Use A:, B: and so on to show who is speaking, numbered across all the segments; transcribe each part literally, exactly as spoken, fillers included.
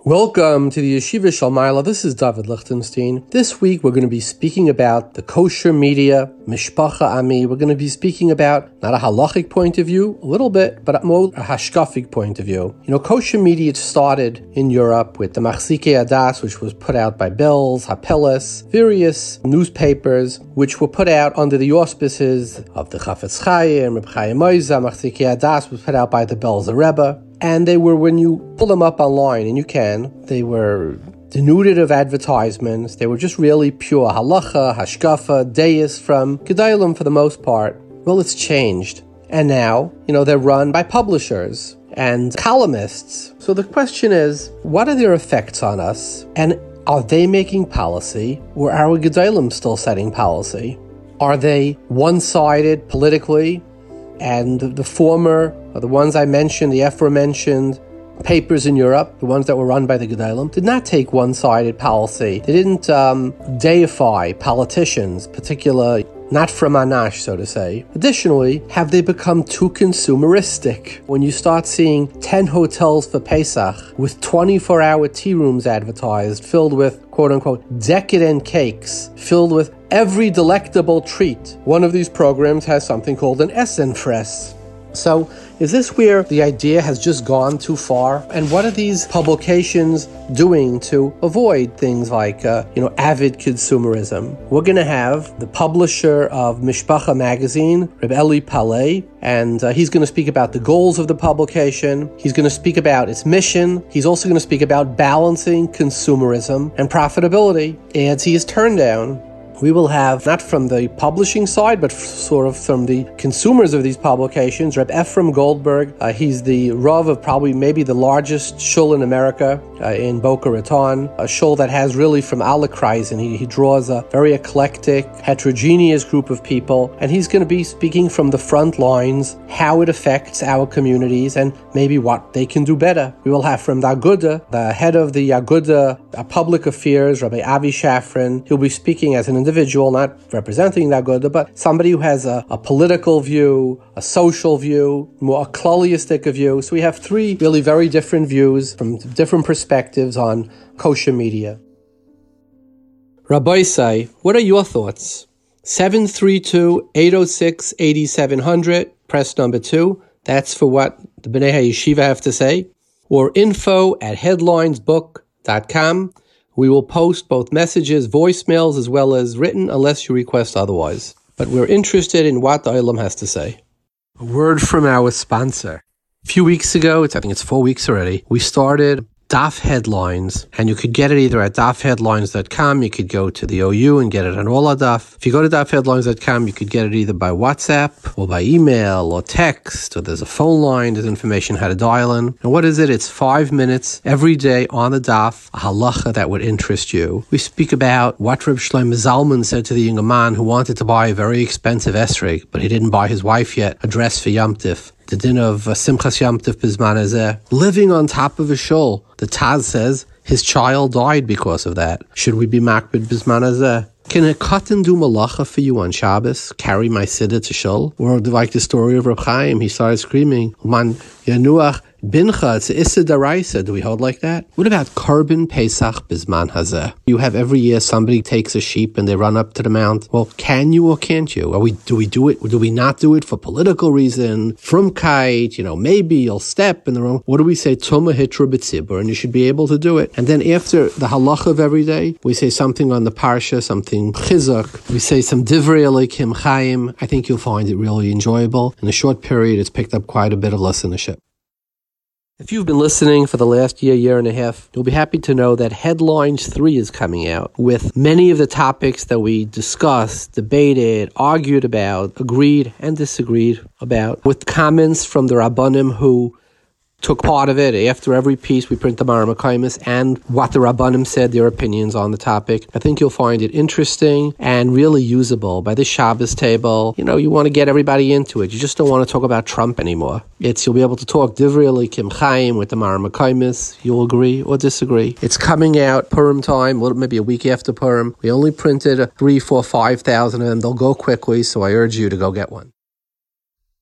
A: Welcome to the Yeshiva Shalmaila. This is David Lichtenstein. This week we're going to be speaking about the kosher media, Mishpacha Ami. We're going to be speaking about not a halachic point of view, a little bit, but more a hashkafic point of view. You know, kosher media started in Europe with the Machzikei Adas, which was put out by Belz, Hapeles, various newspapers, which were put out under the auspices of the Chafetz Chaim, Reb Chaim Oiza. Machzikei Adas was put out by the Belzer Rebbe. And they were, when you pull them up online, and you can, they were denuded of advertisements. They were just really pure halacha, hashkafa, deis from Gedalim for the most part. Well, it's changed. And now, you know, they're run by publishers and columnists. So the question is, what are their effects on us? And are they making policy, or are our Gedalim still setting policy? Are they one-sided politically? And the former, or the ones I mentioned, the aforementioned papers in Europe, the ones that were run by the Gedalim, did not take one-sided policy. They didn't um, deify politicians, particularly not from Anash, so to say. Additionally, have they become too consumeristic? When you start seeing ten hotels for Pesach with twenty-four hour tea rooms advertised, filled with quote-unquote decadent cakes, filled with every delectable treat. One of these programs has something called an Essenfress. So, is this where the idea has just gone too far? And what are these publications doing to avoid things like, uh, you know, avid consumerism? We're going to have the publisher of Mishpacha magazine, Reb Eli Palei, and uh, he's going to speak about the goals of the publication. He's going to speak about its mission. He's also going to speak about balancing consumerism and profitability. And he is turned down. We will have, not from the publishing side, but f- sort of from the consumers of these publications, Reb Ephraim Goldberg. Uh, he's the Rav of probably maybe the largest shul in America, uh, in Boca Raton, a shul that has really from alle Kreisen. He, he draws a very eclectic, heterogeneous group of people, and he's going to be speaking from the front lines, how it affects our communities, and maybe what they can do better. We will have from the Aguda, the head of the Aguda uh, Public Affairs, Rabbi Avi Shafran. He'll be speaking as an individual, not representing that good, but somebody who has a, a political view, a social view, more a klaliistic view. So we have three really very different views from different perspectives on kosher media. Rabbi Say, what are your thoughts? seven three two, eight oh six, eight seven zero zero, press number two. That's for what the B'nai HaYeshiva have to say. Or info at headlines book dot com. We will post both messages, voicemails, as well as written, unless you request otherwise. But we're interested in what the Olam has to say. A word from our sponsor. A few weeks ago, it's, I think it's four weeks already, we started Daf Headlines, and you could get it either at daf headlines dot com, you could go to the O U and get it on Ola Daf. If you go to daf headlines dot com, you could get it either by WhatsApp, or by email, or text, or there's a phone line, there's information how to dial in. And what is it? It's five minutes every day on the Daf, a halacha that would interest you. We speak about what Reb Shlomo Zalman said to the young man who wanted to buy a very expensive esrog, but he didn't buy his wife yet a dress for Yom Tif. The din of uh, Simchas Yom Tif Bizman Hazeh, living on top of a shul. The Taz says his child died because of that. Should we be makbid Bizman Hazeh? Can a katan do malacha for you on Shabbos? Carry my siddur to shul? Or like the story of Reb Chaim, he started screaming, Man Yanuach Bincha, it's Issa Daraisa. Do we hold like that? What about Korban Pesach Bizman Hazeh? You have every year somebody takes a sheep and they run up to the mount. Well, can you or can't you? Are we, do we do it? Or do we not do it for political reason? Frumkeit, you know, maybe you'll step in the wrong. What do we say? Tuma hitra b'tzibur, and you should be able to do it. And then after the halacha of every day, we say something on the parsha, something chizuk. We say some divrei elikim chaim. I think you'll find it really enjoyable. In a short period, it's picked up quite a bit of listenership. If you've been listening for the last year, year and a half, you'll be happy to know that Headlines three is coming out with many of the topics that we discussed, debated, argued about, agreed and disagreed about, with comments from the Rabbanim who took part of it. After every piece, we print the Mara Makaimis and what the Rabbanim said, their opinions on the topic. I think you'll find it interesting and really usable. By the Shabbos table, you know, you want to get everybody into it. You just don't want to talk about Trump anymore. It's, you'll be able to talk Divrei Elikim Chaim with the Mara Makaimis. You'll agree or disagree. It's coming out Purim time, maybe a week after Purim. We only printed three, four, five thousand of them. They'll go quickly, so I urge you to go get one.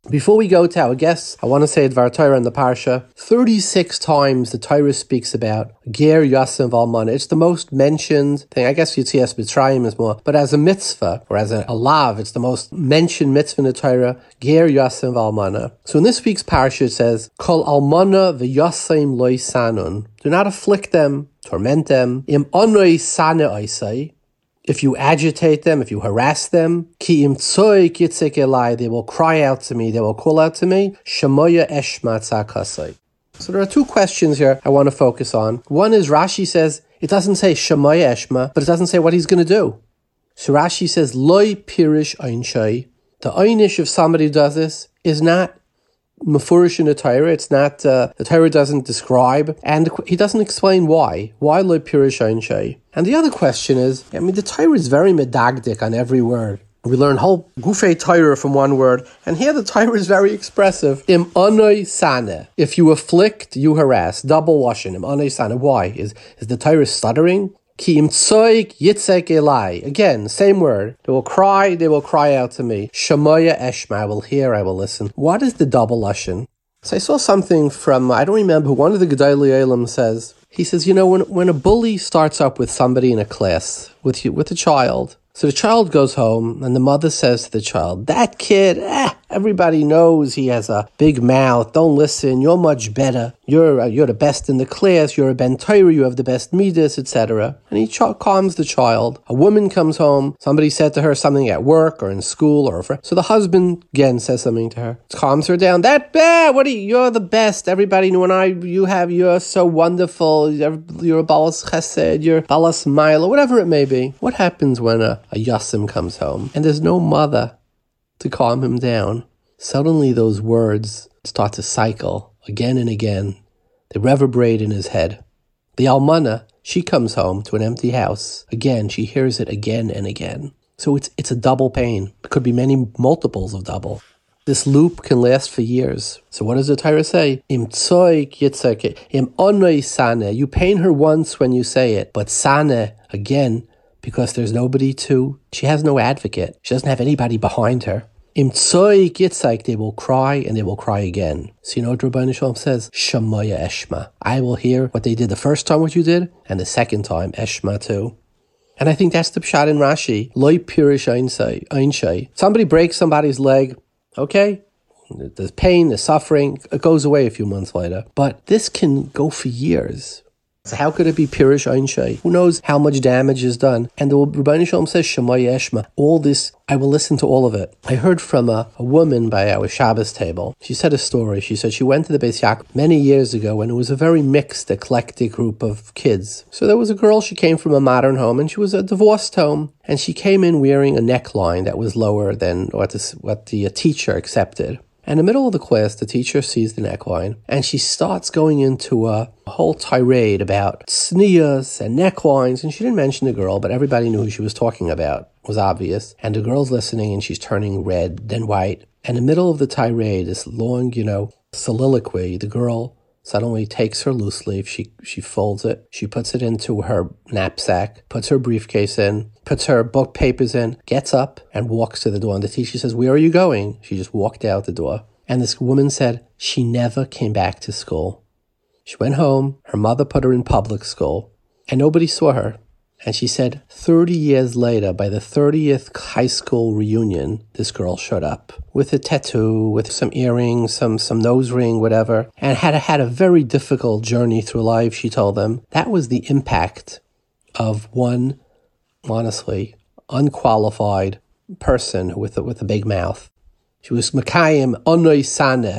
A: Before we go to our guests, I want to say Dvar Torah in the Parsha. thirty-six times the Torah speaks about Ger Yasem Valmana. It's the most mentioned thing. I guess Yetzias Mitzrayim is more, but as a mitzvah, or as a, a lav, it's the most mentioned mitzvah in the Torah, Ger Yasem Valmana. So in this week's Parsha it says, Kol Almana v'Yasem Loi Sanun. Do not afflict them, torment them. Im Onoi Sane Oisai. If you agitate them, if you harass them, ki im tzoik yitzek elai, they will cry out to me, they will call out to me, shemoya eshma tzakasai. So there are two questions here I want to focus on. One is Rashi says, it doesn't say shemoya eshma, but it doesn't say what he's going to do. So Rashi says, loi pirish einshai. The einish if somebody does this is not mefurish in the Torah. It's not, uh, the Torah doesn't describe, and he doesn't explain why. Why lo pirish einshai? And the other question is, I mean, the Torah is very medagdik on every word. We learn whole gufei Torah from one word, and here the Torah is very expressive. Im anoi sane. If you afflict, you harass. Double washing. Im anoi sane. Why? Is, is the Torah stuttering? Ki im tzoik yitzek elai. Again, same word. They will cry, they will cry out to me. Shemoya eshma. I will hear, I will listen. What is the double lashon? So I saw something from, I don't remember, one of the Gedolei Olam says, he says, you know, when when a bully starts up with somebody in a class, with you, with a child, so the child goes home and the mother says to the child, that kid, eh, everybody knows he has a big mouth. Don't listen. You're much better. You're uh, you're the best in the class. You're a ben Torah. You have the best midas, et cetera. And he ch- calms the child. A woman comes home. Somebody said to her something at work or in school or a friend. So the husband again says something to her. Calms her down. That bad. What are you? You're the best. Everybody, when I you have, you're so wonderful. You're, you're a balas chesed. You're balas mila, whatever it may be. What happens when a a yasim comes home and there's no mother to calm him down? Suddenly those words start to cycle again and again. They reverberate in his head. The almana, she comes home to an empty house. Again, she hears it again and again. So it's it's a double pain. It could be many multiples of double. This loop can last for years. So what does the Torah say? Im tzoik yitzek, im onoi sane. You pain her once when you say it, but sane, again, because there's nobody to, she has no advocate. She doesn't have anybody behind her. Im tzoik yitzek, they will cry and they will cry again. So you know what Rabbeinu Shalom says? Shemoya eshma. I will hear what they did the first time, what you did, and the second time, eshma too. And I think that's the pshat in Rashi. Loi pirish einshai. Somebody breaks somebody's leg. Okay, there's pain, there's suffering. It goes away a few months later. But this can go for years. So how could it be pirish einshai? Who knows how much damage is done? And the Rabbeinu Shalom says, Shemoya eshma. All this, I will listen to all of it. I heard from a, a woman by our Shabbos table. She said a story. She said she went to the Beis Yaakov many years ago when it was a very mixed, eclectic group of kids. So there was a girl, she came from a modern home, and she was a divorced home. And she came in wearing a neckline that was lower than what the, what the teacher accepted. And in the middle of the class, the teacher sees the neckline, and she starts going into a whole tirade about sneas and necklines, and she didn't mention the girl, but everybody knew who she was talking about. It was obvious. And the girl's listening, and she's turning red, then white. And in the middle of the tirade, this long, you know, soliloquy, the girl suddenly takes her loose sleeve, she she folds it, she puts it into her knapsack, puts her briefcase in, puts her book papers in, gets up and walks to the door. And the teacher says, where are you going? She just walked out the door. And this woman said she never came back to school. She went home, her mother put her in public school, and nobody saw her. And she said thirty years later, by the thirtieth high school reunion, this girl showed up with a tattoo, with some earrings, some some nose ring, whatever, and had had a very difficult journey through life, she told them. That was the impact of one, honestly, unqualified person with a, with a big mouth. She was Makayim Onoi Sane,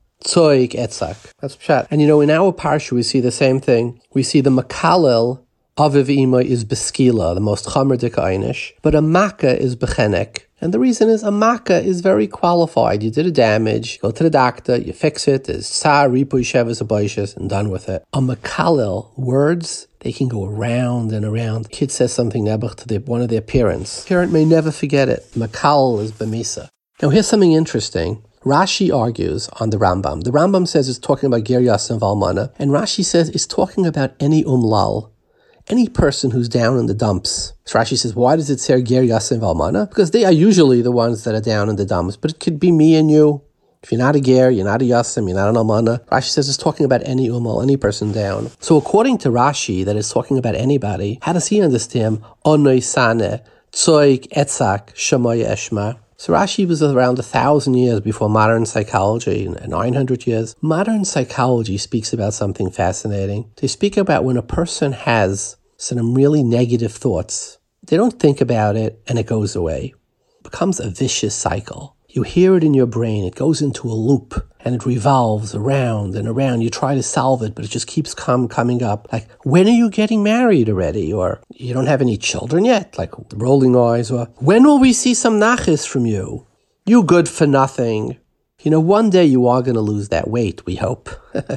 A: Tzoik Etzak. That's pshat. And you know, in our parsha, we see the same thing. We see the Makalel Aviv Ima is Beskila, the most Chamer Dika Einish, but a Makkah is Bechenek. And the reason is a Makkah is very qualified. You did a damage, go to the doctor, you fix it, there's Tsar, Ripuy, Shevis, Aboishas, and done with it. A Makalel, words, they can go around and around. The kid says something nebuch to the, one of their parents. The parent may never forget it. Makalel is Bemisa. Now here's something interesting. Rashi argues on the Rambam. The Rambam says it's talking about Ger Yasem Valmana, and Rashi says it's talking about any umlal. Any person who's down in the dumps. So Rashi says, why does it say Ger Yasem Valmana? Because they are usually the ones that are down in the dumps, but it could be me and you. If you're not a ger, you're not a yasim, you're not an almana. Rashi says it's talking about any umal, any person down. So according to Rashi, that is talking about anybody, how does he understand onoi sane, tzoik, etzak, shamoy eshma? So Rashi was around a thousand years before modern psychology, nine hundred years. Modern psychology speaks about something fascinating. They speak about when a person has some really negative thoughts. They don't think about it and it goes away. It becomes a vicious cycle. You hear it in your brain, it goes into a loop, and it revolves around and around. You try to solve it, but it just keeps come, coming up. Like, when are you getting married already? Or, you don't have any children yet? Like, rolling eyes. Or, when will we see some nachis from you? You good for nothing. You know, one day you are going to lose that weight, we hope.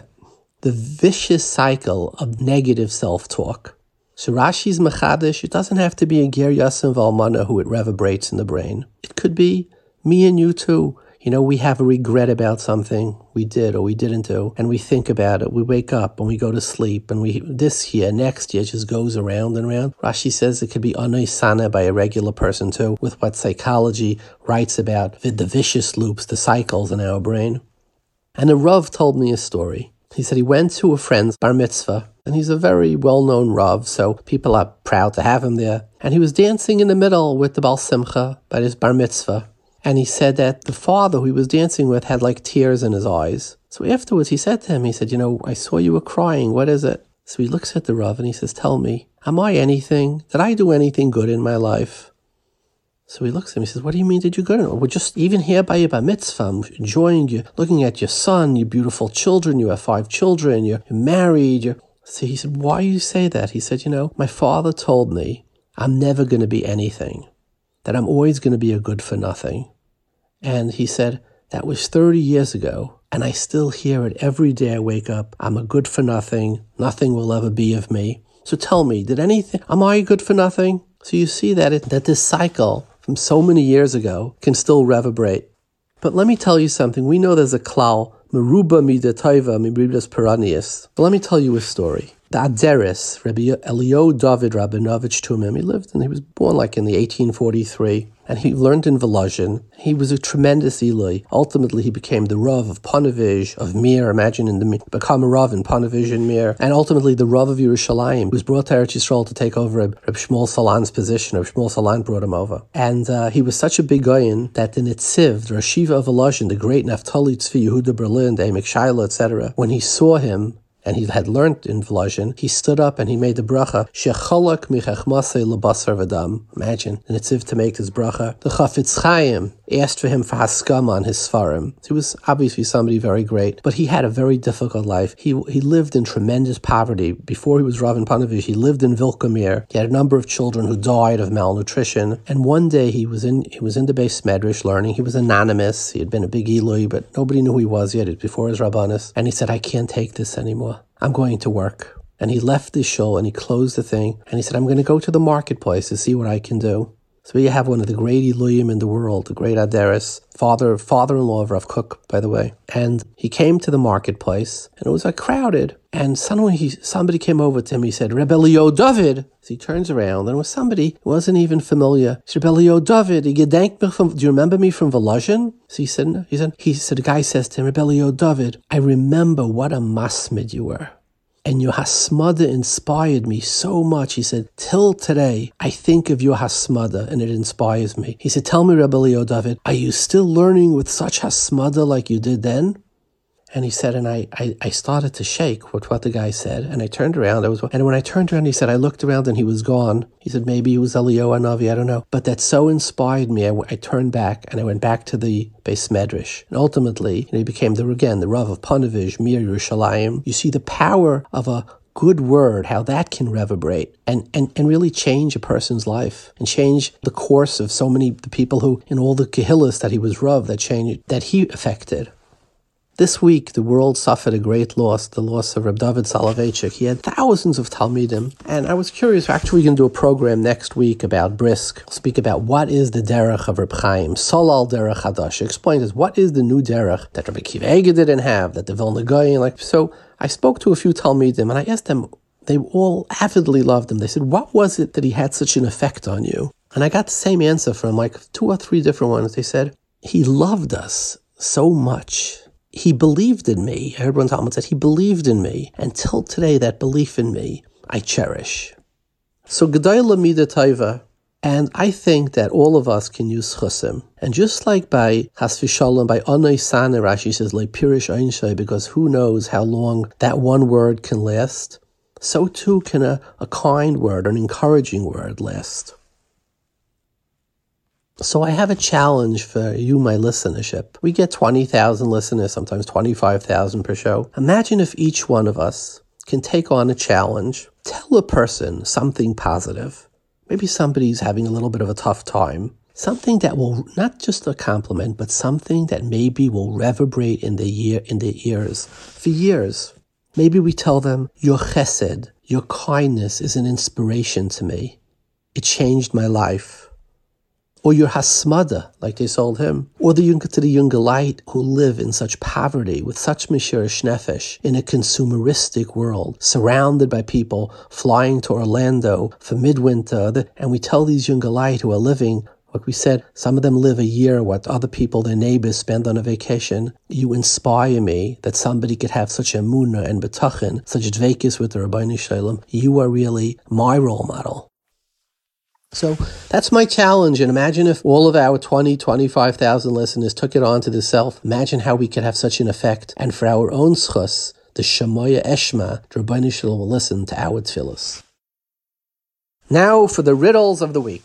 A: The vicious cycle of negative self-talk. So Rashi's mechadish, it doesn't have to be a ger yasim v'almana who it reverberates in the brain. It could be me and you too. You know, we have a regret about something we did or we didn't do, and we think about it. We wake up and we go to sleep, and we this year, next year, just goes around and around. Rashi says it could be anoi sana by a regular person too, with what psychology writes about, the vicious loops, the cycles in our brain. And a Rav told me a story. He said he went to a friend's bar mitzvah, and he's a very well-known Rav, so people are proud to have him there. And he was dancing in the middle with the Baal Simcha at his bar mitzvah. And he said that the father who he was dancing with had like tears in his eyes. So afterwards he said to him, he said, you know, I saw you were crying. What is it? So he looks at the Rav and he says, tell me, am I anything? Did I do anything good in my life? So he looks at him, he says, what do you mean did you good? We're just even here by your bar mitzvah, I'm enjoying you, looking at your son, your beautiful children, you have five children, you're married. You're... So he said, why do you say that? He said, you know, my father told me I'm never going to be anything, that I'm always going to be a good for nothing. And he said, that was thirty years ago, and I still hear it every day I wake up. I'm a good for nothing. Nothing will ever be of me. So tell me, did anything, am I good for nothing? So you see that it, that this cycle from so many years ago can still reverberate. But let me tell you something. We know there's a klal, meruba midataiva mibridas peranius. But let me tell you a story. The Aderis, Rabbi Elio David Rabinovich Tumim, he lived and he was born like in the eighteen forty-three, and he learned in Volozhin. He was a tremendous Eli. Ultimately, he became the Rav of Ponevezh, of Mir. Imagine in the become a Rav in Ponevezh and Mir, and ultimately the Rav of Yerushalayim, who was brought to Eretz Yisrael to take over Reb Shmuel Salan's position. Reb Shmuel Salan brought him over, and uh, he was such a big goyin that the Nitziv, the Rosh Yeshiva of Volozhin, the great Naftali Tzvi Yehuda Berlin, the Emek Shaila, et cetera, when he saw him, and he had learned in Volozhin, he stood up and he made the bracha, Shecholak michachmasei lebasar v'dam. Imagine, the Nitziv to make his bracha. The Chafetz Chaim asked for him for haskama on his svarim. He was obviously somebody very great, but he had a very difficult life. He he lived in tremendous poverty. Before he was Rav in Ponevezh, he lived in Vilkamir. He had a number of children who died of malnutrition. And one day he was in he was in the Beis Medrash learning. He was anonymous. He had been a big Eloi, but nobody knew who he was yet. It was before his Rabbanis. And he said, I can't take this anymore. I'm going to work. And he left the shul and he closed the thing. And he said, I'm going to go to the marketplace to see what I can do. So you have one of the great Elohim in the world, the great Aderis, father, father-in-law of Rav Kook, by the way. And he came to the marketplace, and it was like crowded. And suddenly he, somebody came over to him. He said, Rebbe Elio David. So he turns around, and it was somebody who wasn't even familiar. He said, Rebbe Elio David, do you remember me from Volozhin? So he said, no. He said, he said, the guy says to him, Rebbe Elio David, I remember what a masmid you were. And your hasmada inspired me so much. He said, till today, I think of your hasmada and it inspires me. He said, tell me, Rebbe Elio David, are you still learning with such hasmada like you did then? And he said, and I, I, I started to shake with what the guy said. And I turned around. I was, and when I turned around, he said, I looked around and he was gone. He said, maybe he was Elio Hanavi, I don't know. But that so inspired me. I, I turned back and I went back to the Beis Medrash. And ultimately, you know, he became, the again, the Rav of Ponevezh, Mir Yerushalayim. You see the power of a good word, how that can reverberate and, and, and really change a person's life and change the course of so many the people who, in all the Kehillas that he was Rav, that changed, that he affected. This week, the world suffered a great loss, the loss of Reb David Soloveitchik. He had thousands of Talmidim, and I was curious, we're actually going to do a program next week about Brisk. We'll speak about what is the derech of Reb Chaim, Solal derech Hadash. Explains us what is the new derech that Rabbi Akiva Eiger didn't have, that the Vilna Gaon, like, so I spoke to a few Talmidim, and I asked them, they all avidly loved him. They said, what was it that he had such an effect on you? And I got the same answer from like two or three different ones. They said, he loved us so much. He believed in me. I heard one Talmud said he believed in me. And till today, that belief in me, I cherish. So Gedayla Mida Taiva. And I think that all of us can use chusim. And just like by Chas v'Shalom, by Onay Sana, Rashi says, Le Pirish Einshay, because who knows how long that one word can last, so too can a, a kind word, an encouraging word last. So I have a challenge for you, my listenership. We get twenty thousand listeners, sometimes twenty-five thousand per show. Imagine if each one of us can take on a challenge, tell a person something positive. Maybe somebody's having a little bit of a tough time. Something that will, not just a compliment, but something that maybe will reverberate in their ear, in their ears for years. Maybe we tell them, your chesed, your kindness is an inspiration to me. It changed my life. Or your hasmada, like they sold him. Or the to the younger light who live in such poverty, with such mishirish nefesh, in a consumeristic world, surrounded by people flying to Orlando for midwinter. And we tell these younger light who are living, like we said, some of them live a year what other people, their neighbors, spend on a vacation. You inspire me that somebody could have such emunah and betachin, such dveikis with the Rabbeinu Shalom. You are really my role model. So that's my challenge. And imagine if all of our twenty, twenty-five thousand listeners took it on to themselves. Imagine how we could have such an effect. And for our own schus, the Shemoya Eshma, the Rabbeinu Shalom will listen to our tefillos. Now for the riddles of the week.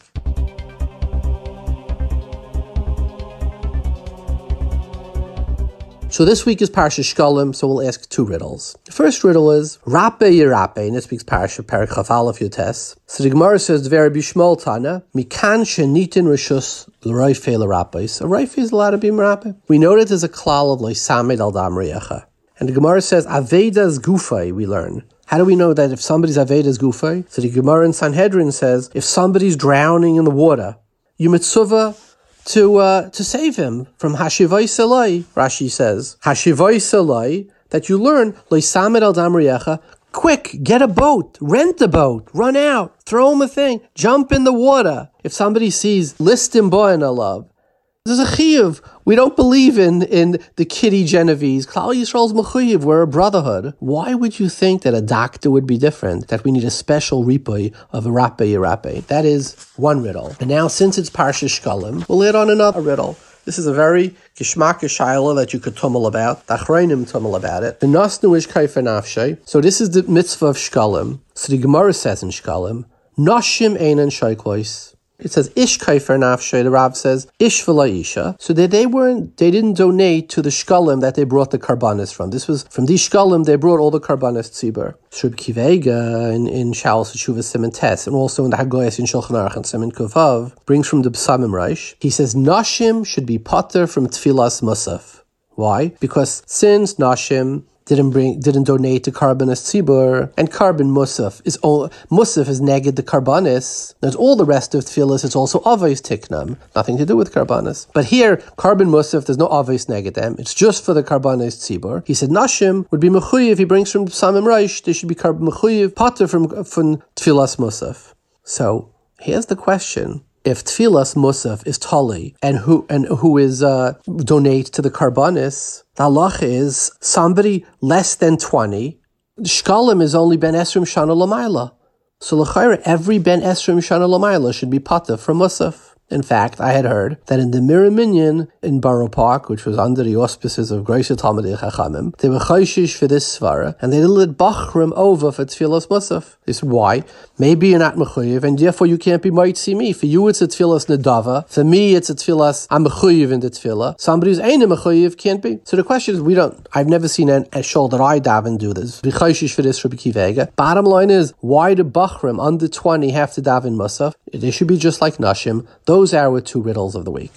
A: So this week is Parsha Shkalim, so we'll ask two riddles. The first riddle is, Rape Yirape, in this week's Parsha, Perek Chaf Aleph Yotes. So the Gemara says, Dver Bishmol Tana, Mikan Shenitin Rishus L'Roife L'Rapes. A Roife is allowed to be Merape. We know that there's a klal of Loisamed Al Dam Riyacha. And the Gemara says, Avedas Gufay, we learn. How do we know that if somebody's Avedas Gufay? So the Gemara in Sanhedrin says, if somebody's drowning in the water, you mitzvah to uh, to save him from Hashivai Salai, Rashi says. Hashivai Salai, that you learn, Leisamed al Dam Riyacha, quick, get a boat, rent a boat, run out, throw him a thing, jump in the water. If somebody sees Listim Bo'en Alav, there's a chiyuv. We don't believe in, in the Kitty Genovese. Klal Yisrael's mechuyev. We're a brotherhood. Why would you think that a doctor would be different? That we need a special ripoy of a rape yirape? That is one riddle. And now, since it's Parsha Shkalim, we'll add on another riddle. This is a very gishmak shayla that you could tummel about. The Achrayim tummel about it. The nasnu ish kaifer nafshay. So this is the mitzvah of Shkalim. So the Gemara says in Shkalim, Noshim einan shayklois. It says ish kaifer nafshay. The Rav says ish v'laisha. So that they weren't, they didn't donate to the shkalim that they brought the karbanis from. This was from these shkalim they brought all the karbanis tzibur. Shrib Kivega in in Shaul Shuva Siman Tes, and also in the Hagoyas in Shulchan Aruch and Siman Kuvav brings from the Psamim Reish. He says nashim should be pater from tfilas musaf. Why? Because since nashim didn't bring, didn't donate to karbanis tzibur, and carbon musaf is all, musaf is neged the karbanis. There's all the rest of tefillas. It's also avos tiknam, nothing to do with karbanis. But here, carbon musaf, there's no avos neged them. It's just for the karbanis tzibur. He said nashim would be mechuyev. He brings from Samim Reish. They should be carbon mechuyev pater from from tefillas musaf. So here's the question. If tfilas musaf is tali and who and who is uh, donate to the karbanis, the halach is somebody less than twenty. Shkalim is only ben esrim shana lamayla, so l'chayra every ben esrim shana lamayla should be pata from musaf. In fact, I had heard that in the Mira Minyan in Borough Park, which was under the auspices of Greisha Talmidei Chachamim, they were chayshish for this svara, and they lit bachrim over for tfilas musaf. They said, why? Maybe you're not mechuyev, and therefore you can't be mighty me. For you, it's a tfilas nedava. For me, it's a tfilas I'm mechuyev in the tfilah. Somebody who's ain't a mechuyev can't be. So the question is, we don't. I've never seen an, a shul that I daven do this. Be chayshish for this Rabbi Kivega. Bottom line is, why do bachrim under twenty have to daven musaf? They should be just like nashim. Those are our two riddles of the week.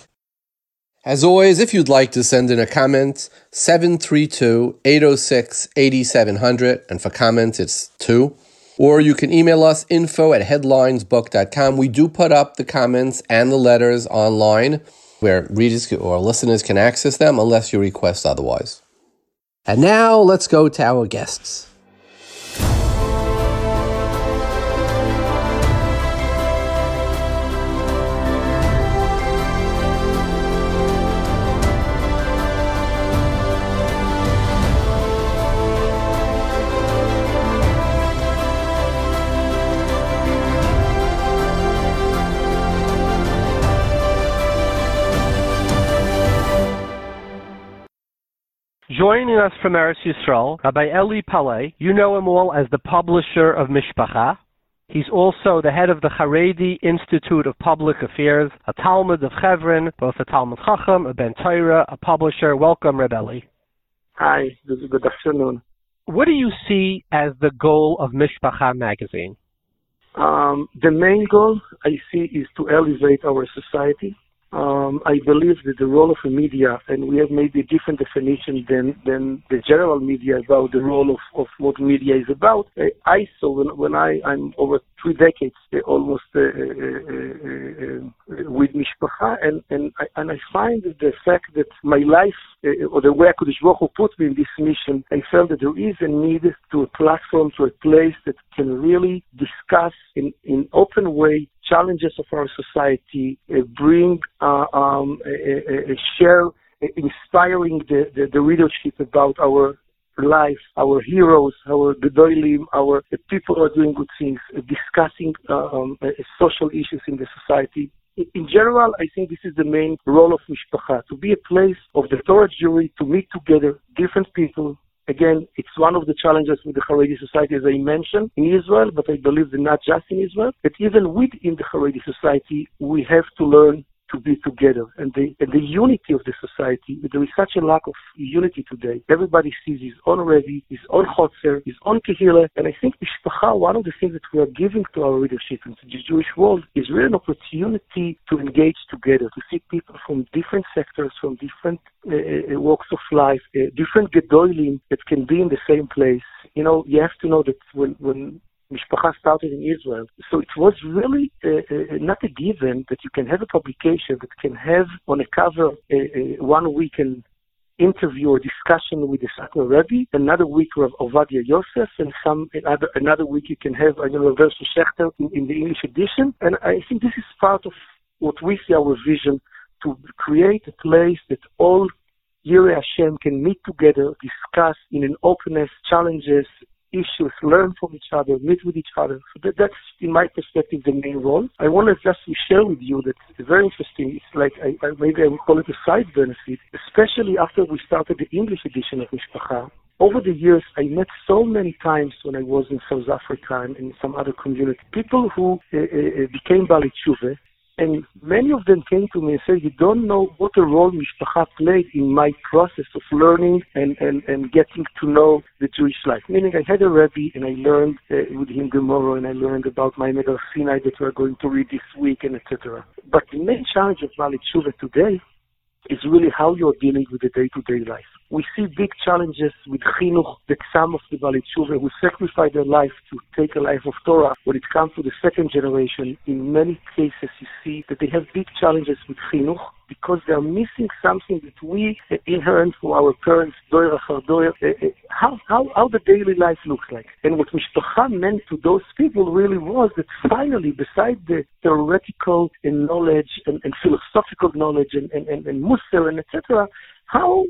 A: As always, if you'd like to send in a comment, seven three two, eight oh six, eight seven zero zero, and for comments it's two. Or you can email us info at headlinesbook dot com. We do put up the comments and the letters online where readers or listeners can access them unless you request otherwise. And now let's go to our guests. joining us from Eretz Yisrael, Rabbi Eli Palei. You know him all as the publisher of Mishpacha. He's also the head of the Haredi Institute of Public Affairs, a Talmud of Chevron, both a Talmud Chacham, a Ben Torah, a publisher. Welcome, Rabbi Eli.
B: Hi, good afternoon.
A: What do you see as the goal of Mishpacha magazine?
B: Um, the main goal I see is to elevate our society. Um, I believe that the role of the media, and we have maybe a different definition than, than the general media about the role of, of what media is about. Uh, I saw when, when I, I'm over three decades uh, almost uh, uh, uh, uh, with Mishpacha, and, and, I, and I find that the fact that my life, uh, or the way HaKadosh Baruch Hu put me in this mission, I felt that there is a need to a platform, to a place that can really discuss in in open way challenges of our society, uh, bring, uh, um, a, a, a share, uh, inspiring the, the, the readership about our life, our heroes, our gedolim, our the people who are doing good things, uh, discussing uh, um, uh, social issues in the society. In, in general, I think this is the main role of Mishpacha, to be a place of the Torah jury, to meet together different people. Again, it's one of the challenges with the Haredi society, as I mentioned, in Israel, but I believe that not just in Israel, but even within the Haredi society, we have to learn to be together. And the, and the unity of the society, there is such a lack of unity today. Everybody sees his own Rebbe, his own Chotzer, his own Kehillah, and I think Mishpacha, one of the things that we are giving to our readership and to the Jewish world is really an opportunity to engage together, to see people from different sectors, from different uh, walks of life, uh, different Gedolim that can be in the same place. You know, you have to know that when, when Mishpacha started in Israel. So it was really uh, uh, not a given that you can have a publication that can have on a cover uh, uh, one week an interview or discussion with the Satmar Rebbe, another week of Ovadia Yosef, and some another, another week you can have, I don't know, Verso Shechter in, in the English edition. And I think this is part of what we see our vision, to create a place that all Yirei Hashem can meet together, discuss in an openness, challenges, issues, learn from each other, meet with each other. So that, that's, in my perspective, the main role. I want to just share with you that it's very interesting. It's like, I, I, maybe I would call it a side benefit, especially after we started the English edition of Mishpacha. Over the years, I met so many times when I was in South Africa and in some other community, people who uh, uh, became Baalei Teshuva. And many of them came to me and said, you don't know what a role Mishpacha played in my process of learning and, and, and getting to know the Jewish life. Meaning I had a Rebbe and I learned uh, with him Gemara, and I learned about my Medal Sinai that we're going to read this week, and et cetera. But the main challenge of Baalei Teshuva today is really how you're dealing with the day-to-day life. We see big challenges with chinuch that some of the Baalei Teshuva who sacrifice their life to take a life of Torah, when it comes to the second generation, in many cases you see that they have big challenges with chinuch because they are missing something that we uh, inherent from our parents, doyer achar doyer, uh, uh, how, how, how the daily life looks like. And what Mishpacha meant to those people really was that finally, besides the theoretical and knowledge and, and philosophical knowledge and, and, and, and Musar and et cetera, how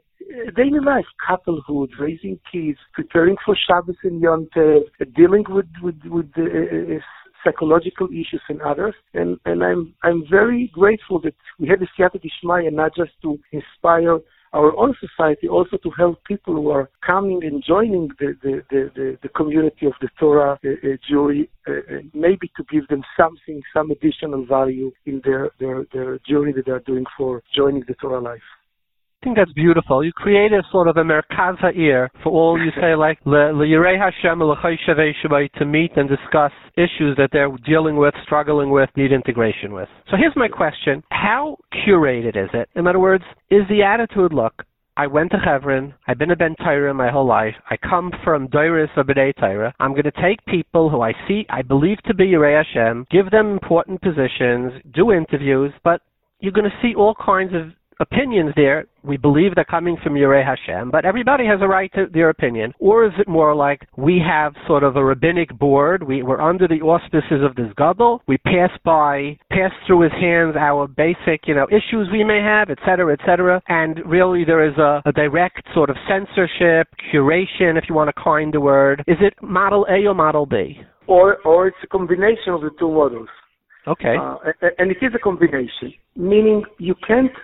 B: daily life, couplehood, raising kids, preparing for Shabbos and Yom Tov, uh, dealing with with, with uh, uh, psychological issues and others, and and I'm I'm very grateful that we had the Siyata Dishmaya, not just to inspire our own society, also to help people who are coming and joining the the, the, the, the community of the Torah uh, uh, Jewry, uh, uh, maybe to give them something, some additional value in their, their, their journey that they are doing for joining the Torah life.
A: I think that's beautiful. You create a sort of a merkaz ha'ir for all, you say, like L'Yirei Hashem L'Chai Shavei Shabbai, to meet and discuss issues that they're dealing with, struggling with, need integration with. So here's my question. How curated is it? In other words, is the attitude, look, I went to Chevron, I've been a Ben Torah my whole life, I come from Doiris or B'nai Torah, I'm going to take people who I see, I believe to be Yirei Hashem, give them important positions, do interviews, but you're going to see all kinds of opinions there. We believe they're coming from Yirei Hashem, but everybody has a right to their opinion. Or is it more like we have sort of a rabbinic board, we, we're under the auspices of this gadol, we pass by, pass through his hands our basic, you know, issues we may have, et cetera, et cetera, and really there is a, a direct sort of censorship, curation, if you want to coin the word. Is it model A or model B?
B: Or, or it's a combination of the two models.
A: Okay.
B: Uh, and it is a combination, meaning you can't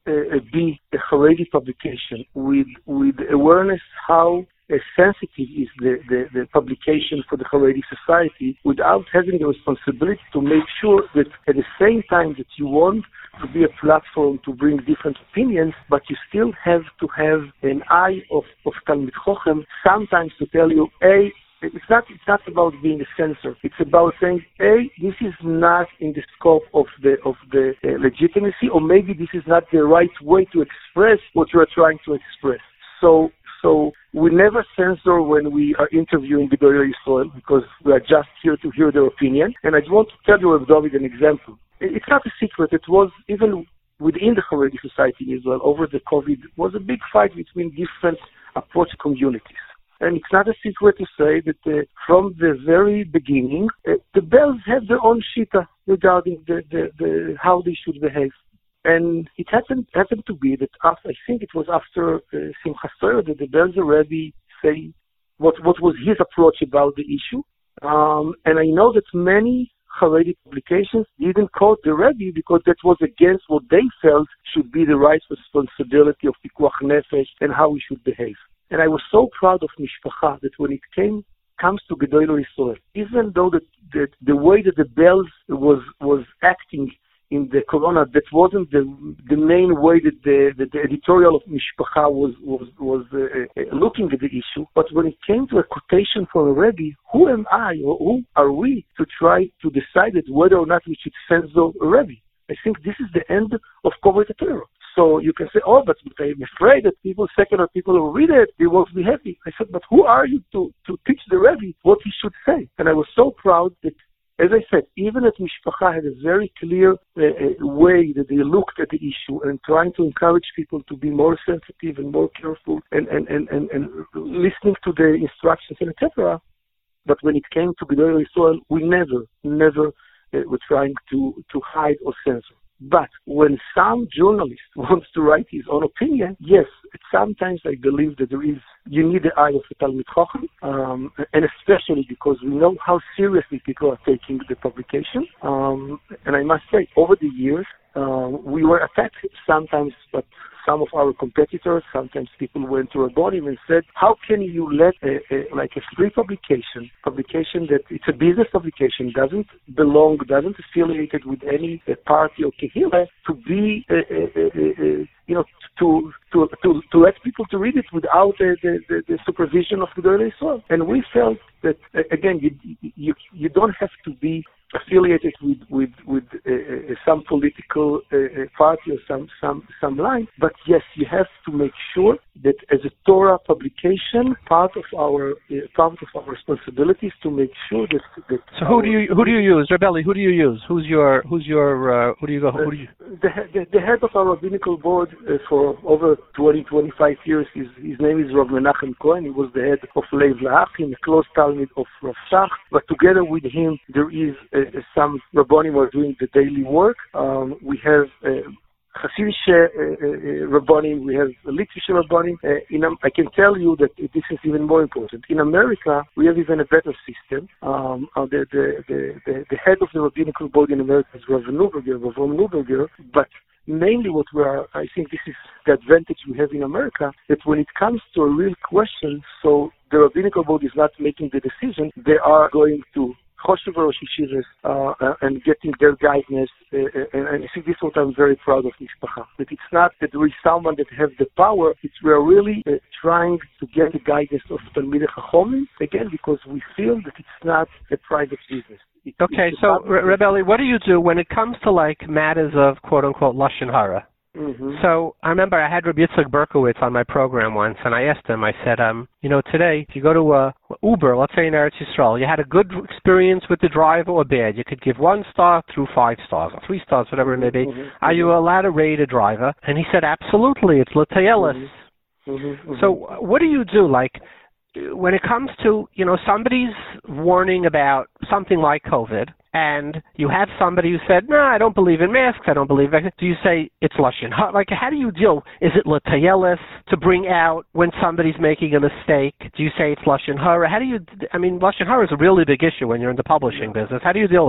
B: uh, be a Haredi publication with with awareness how uh, sensitive is the, the, the publication for the Haredi society, without having the responsibility to make sure that at the same time that you want to be a platform to bring different opinions, but you still have to have an eye of, of Talmid Chochem sometimes to tell you, A, It's not. It's not about being a censor. It's about saying, "Hey, this is not in the scope of the of the uh, legitimacy, or maybe this is not the right way to express what you are trying to express." So, so we never censor when we are interviewing Gedolei Yisrael because we are just here to hear their opinion. And I want to tell you, Rav David, an example. It's not a secret. It was even within the Haredi society in Israel over the COVID was a big fight between different approach communities. And it's not a secret to say that uh, from the very beginning, uh, the Bells have their own shita regarding the, the, the, how they should behave. And it happened, happened to be that after, I think it was after uh, Simchas Torah that the Bells already say what, what was his approach about the issue. Um, and I know that many Haredi publications didn't quote the Rebbe because that was against what they felt should be the right responsibility of Pikuach Nefesh and how we should behave. And I was so proud of Mishpacha that when it came comes to Gedolei Yisrael, even though the, the the way that the Bells was was acting in the Corona, that wasn't the the main way that the, the, the editorial of Mishpacha was was was uh, uh, looking at the issue. But when it came to a quotation from a Rebbe, who am I or who are we to try to decide whether or not we should censor a Rebbe? I think this is the end of Kovet HaTorah. So you can say, oh, but I'm afraid that people, secular people who read it, they won't be happy. I said, but who are you to, to teach the Rebbe what he should say? And I was so proud that, as I said, even at Mishpacha had a very clear uh, way that they looked at the issue and trying to encourage people to be more sensitive and more careful and, and, and, and, and listening to the instructions and et cetera. But when it came to Gedolei Yisrael, we never, never uh, were trying to, to hide or censor. But when some journalist wants to write his own opinion, yes, sometimes I believe that there is, you need the eye of the Talmid Chochem, um, and especially because we know how seriously people are taking the publication. Um, and I must say, over the years, uh, we were attacked sometimes, but some of our competitors, sometimes people went to Rabbonim and said, how can you let a, a, like a free publication, publication that it's a business publication, doesn't belong, doesn't affiliated with any uh, party or kehillah, to be, uh, uh, uh, uh, you know, to to to to let people to read it without uh, the, the the supervision of Gedolei Yisrael. And we felt that uh, again, you you you don't have to be affiliated with with with uh, uh, some political uh, party or some some some line, but yes, you have to make sure that as a Torah publication, part of our uh, part of our responsibility is to make sure that. that
A: so who do you who do you use, Rebelli? Who do you use? Who's your who's your uh, who do you go? Who do you?
B: The, the, the head of our rabbinical board uh, for over twenty, twenty-five years, his, his name is Rav Menachem Cohen. He was the head of Lev La'achim, a close talmid of Rav Shach. But together with him, there is uh, some Rabbonim who are doing the daily work. Um, we have uh, Hasidic uh, uh, Rabbonim, we have Litvish Rabbonim. Uh, in, um, I can tell you that this is even more important. In America, we have even a better system. Um, uh, the, the, the, the, the head of the rabbinical board in America is Rav Neuberger, Rav Neuberger, but mainly what we are, I think this is the advantage we have in America, that when it comes to a real question, so the rabbinical board is not making the decision, they are going to Choshev Rosh Yeshivas, uh, and getting their guidance, uh, and, and I think this is what I'm very proud of Mishpacha. That it's not that there is someone that has the power, it's we're really uh, trying to get the guidance of Talmidei Chachomim, again, because we feel that it's not a private business. It,
A: okay, so, Rebelli, what do you do when it comes to, like, matters of, quote-unquote, Lashon Hara?
B: Mm-hmm.
A: So I remember I had Rabbi Yitzchak Berkowitz on my program once, and I asked him, I said, um, you know, today, if you go to uh, Uber, let's say in Eretz Yisrael, you had a good experience with the driver or bad. You could give one star through five stars, or three stars, whatever it may be. Mm-hmm. Are you allowed to rate a driver? And he said, absolutely, it's l'tayelis.
B: Mm-hmm. Mm-hmm.
A: So what do you do, like, when it comes to, you know, somebody's warning about something like COVID, and you have somebody who said, no, I don't believe in masks, I don't believe in... Do you say it's Lashon Hara? Like, how do you deal? Is it l'tayelis to bring out when somebody's making a mistake? Do you say it's Lashon Hara? How do you... I mean, Lashon Hara is a really big issue when you're in the publishing business. How do you deal with it?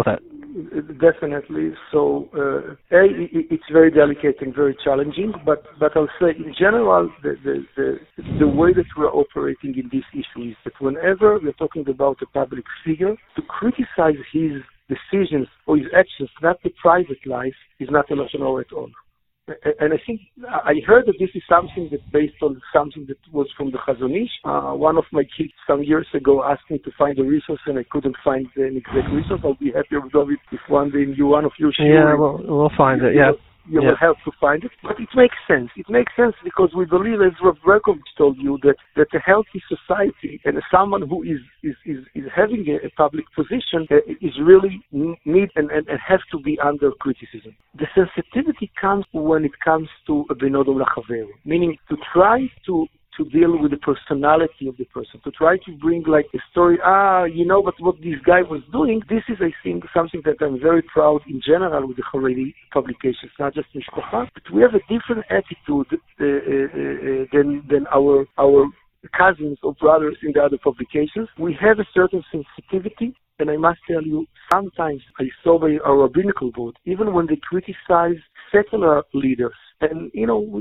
B: definitely. So, uh, A, it's very delicate and very challenging, but, but I'll say in general, the, the, the, the way that we're operating in this issue is that whenever we're talking about a public figure, to criticize his decisions or his actions, not the private life, is not a lashon hara at all. And I think I heard that this is something that based on something that was from the Chazon Ish. Uh, one of my kids some years ago asked me to find a resource, and I couldn't find an exact resource. I'll be happy with it if one day you, one of you,
C: yeah, we'll, we'll find it. Yeah.
B: You
C: yeah.
B: will help to find it. But it makes sense. It makes sense because we believe, as Rav Berkovich told you, that, that a healthy society and someone who is is, is, is having a, a public position uh, is really need and, and, and have to be under criticism. The sensitivity comes when it comes to a ben odom lachaveru, meaning to try to to deal with the personality of the person, to try to bring like a story, ah, you know, but what this guy was doing, this is, I think, something that I'm very proud in general with the Haredi publications, not just Mishpacha, but we have a different attitude uh, uh, uh, than, than our, our cousins or brothers in the other publications. We have a certain sensitivity, and I must tell you, sometimes I saw by our rabbinical board, even when they criticize secular leaders, and, you know,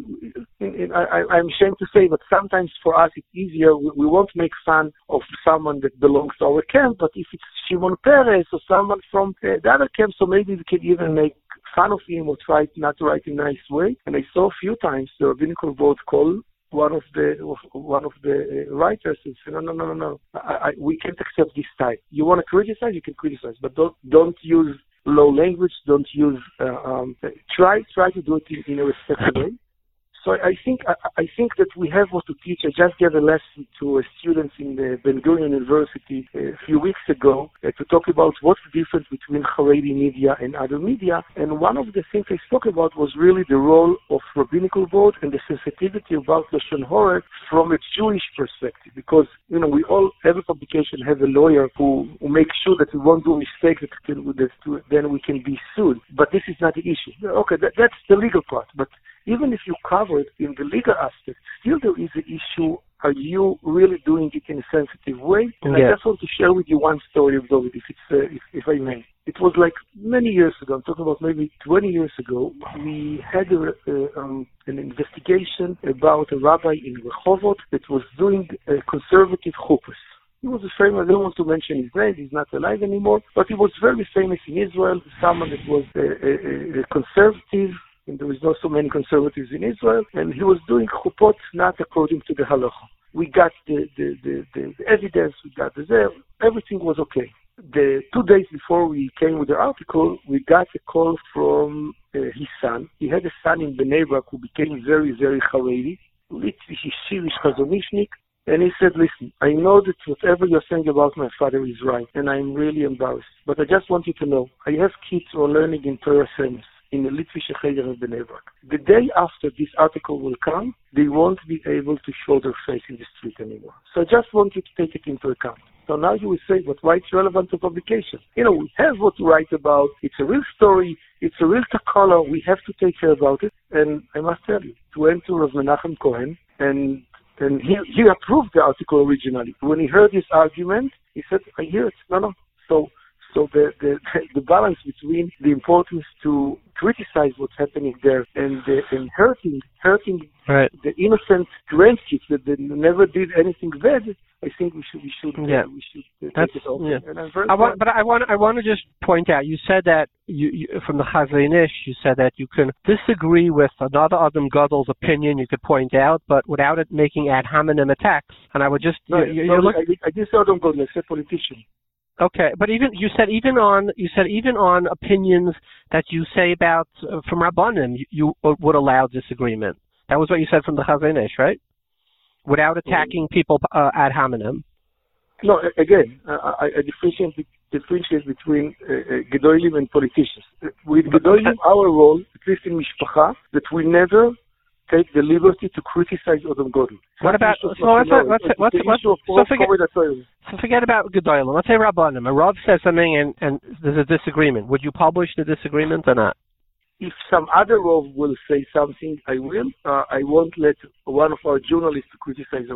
B: I, I'm ashamed to say, but sometimes for us it's easier. We, we won't make fun of someone that belongs to our camp, but if it's Shimon Peres or someone from uh, the other camp, so maybe we can even make fun of him or try not to write in a nice way. And I saw a few times the rabbinical board call one of the one of the writers and say, no, no, no, no, no, I, I, we can't accept this type. You want to criticize, you can criticize, but don't don't use low language. Don't use. Uh, um, try try to do it in, in a respectful way. So I think I, I think that we have what to teach. I just gave a lesson to uh, students in the Ben Gurion University uh, a few weeks ago uh, to talk about what's the difference between Haredi media and other media. And one of the things I spoke about was really the role of rabbinical board and the sensitivity about lashon hara from a Jewish perspective. Because, you know, we all, every publication has a lawyer who, who makes sure that we won't do mistakes that, can, that then we can be sued. But this is not the issue. Okay, that, that's the legal part. But even if you cover it in the legal aspect, still there is an issue. Are you really doing it in a sensitive way? And yeah. I just want to share with you one story of David, if, it's, uh, if, if I may. It was like many years ago, I'm talking about maybe twenty years ago, we had a, uh, um, an investigation about a rabbi in Rehovot that was doing a conservative chuppahs. He was a famous, I don't want to mention his name, he's not alive anymore, but he was very famous in Israel, someone that was a, a, a conservative, and there was not so many conservatives in Israel, and he was doing chuppot not according to the halacha. We got the, the, the, the, the evidence, we got the there, everything was okay. The two days before we came with the article, we got a call from uh, his son. He had a son in Bnei Brak who became very, very Haredi, Litvish, Yeshivish, Chazonishnik, and he said, listen, I know that whatever you're saying about my father is right, and I'm really embarrassed, but I just want you to know, I have kids who are learning in Torah Semis, in the Litvish Cheder in Bnei Brak. The day after this article will come, they won't be able to show their face in the street anymore. So I just want you to take it into account. So now you will say, but why it's relevant to publication? You know, we have what to write about. It's a real story. It's a real takala. We have to take care about it. And I must tell you, to went to Rav Menachem Cohen, and and he, he approved the article originally. When he heard this argument, he said, I hear it. No, no. So So the, the the balance between the importance to criticize what's happening there and the, and hurting hurting
C: right.
B: the innocent grandkids that they never did anything bad, I think we should we should
C: yeah.
B: uh, we should uh,
C: That's,
B: take it over.
C: Yeah.
B: And I'm very
C: I want, but I want I want to just point out. You said that you, you from the Chazon Ish. You said that you can disagree with another Adam Gadol's opinion. You could point out, but without it making ad hominem attacks. And I would just
B: no,
C: you,
B: no,
C: you look.
B: I, I didn't say Adam Gadol. I said politician.
C: Okay, but even you said even on you said even on opinions that you say about uh, from Rabbanim, you, you would allow disagreement. That was what you said from the Chazon Ish, right? Without attacking people uh, ad hominem.
B: No, again, uh, I, I differentiate, differentiate between uh, uh, Gedolim and politicians. With Gedolim, our role, at least in Mishpacha, that we never take the liberty to criticize Adam Gadol.
C: What about so let's let's let's let's so forget, so forget about Gedolim. Let's say Rabbanim. A Rav says something and, and there's a disagreement. Would you publish the disagreement or not?
B: If some other Rav will say something, I will. Uh, I won't let one of our journalists to criticize a Rav.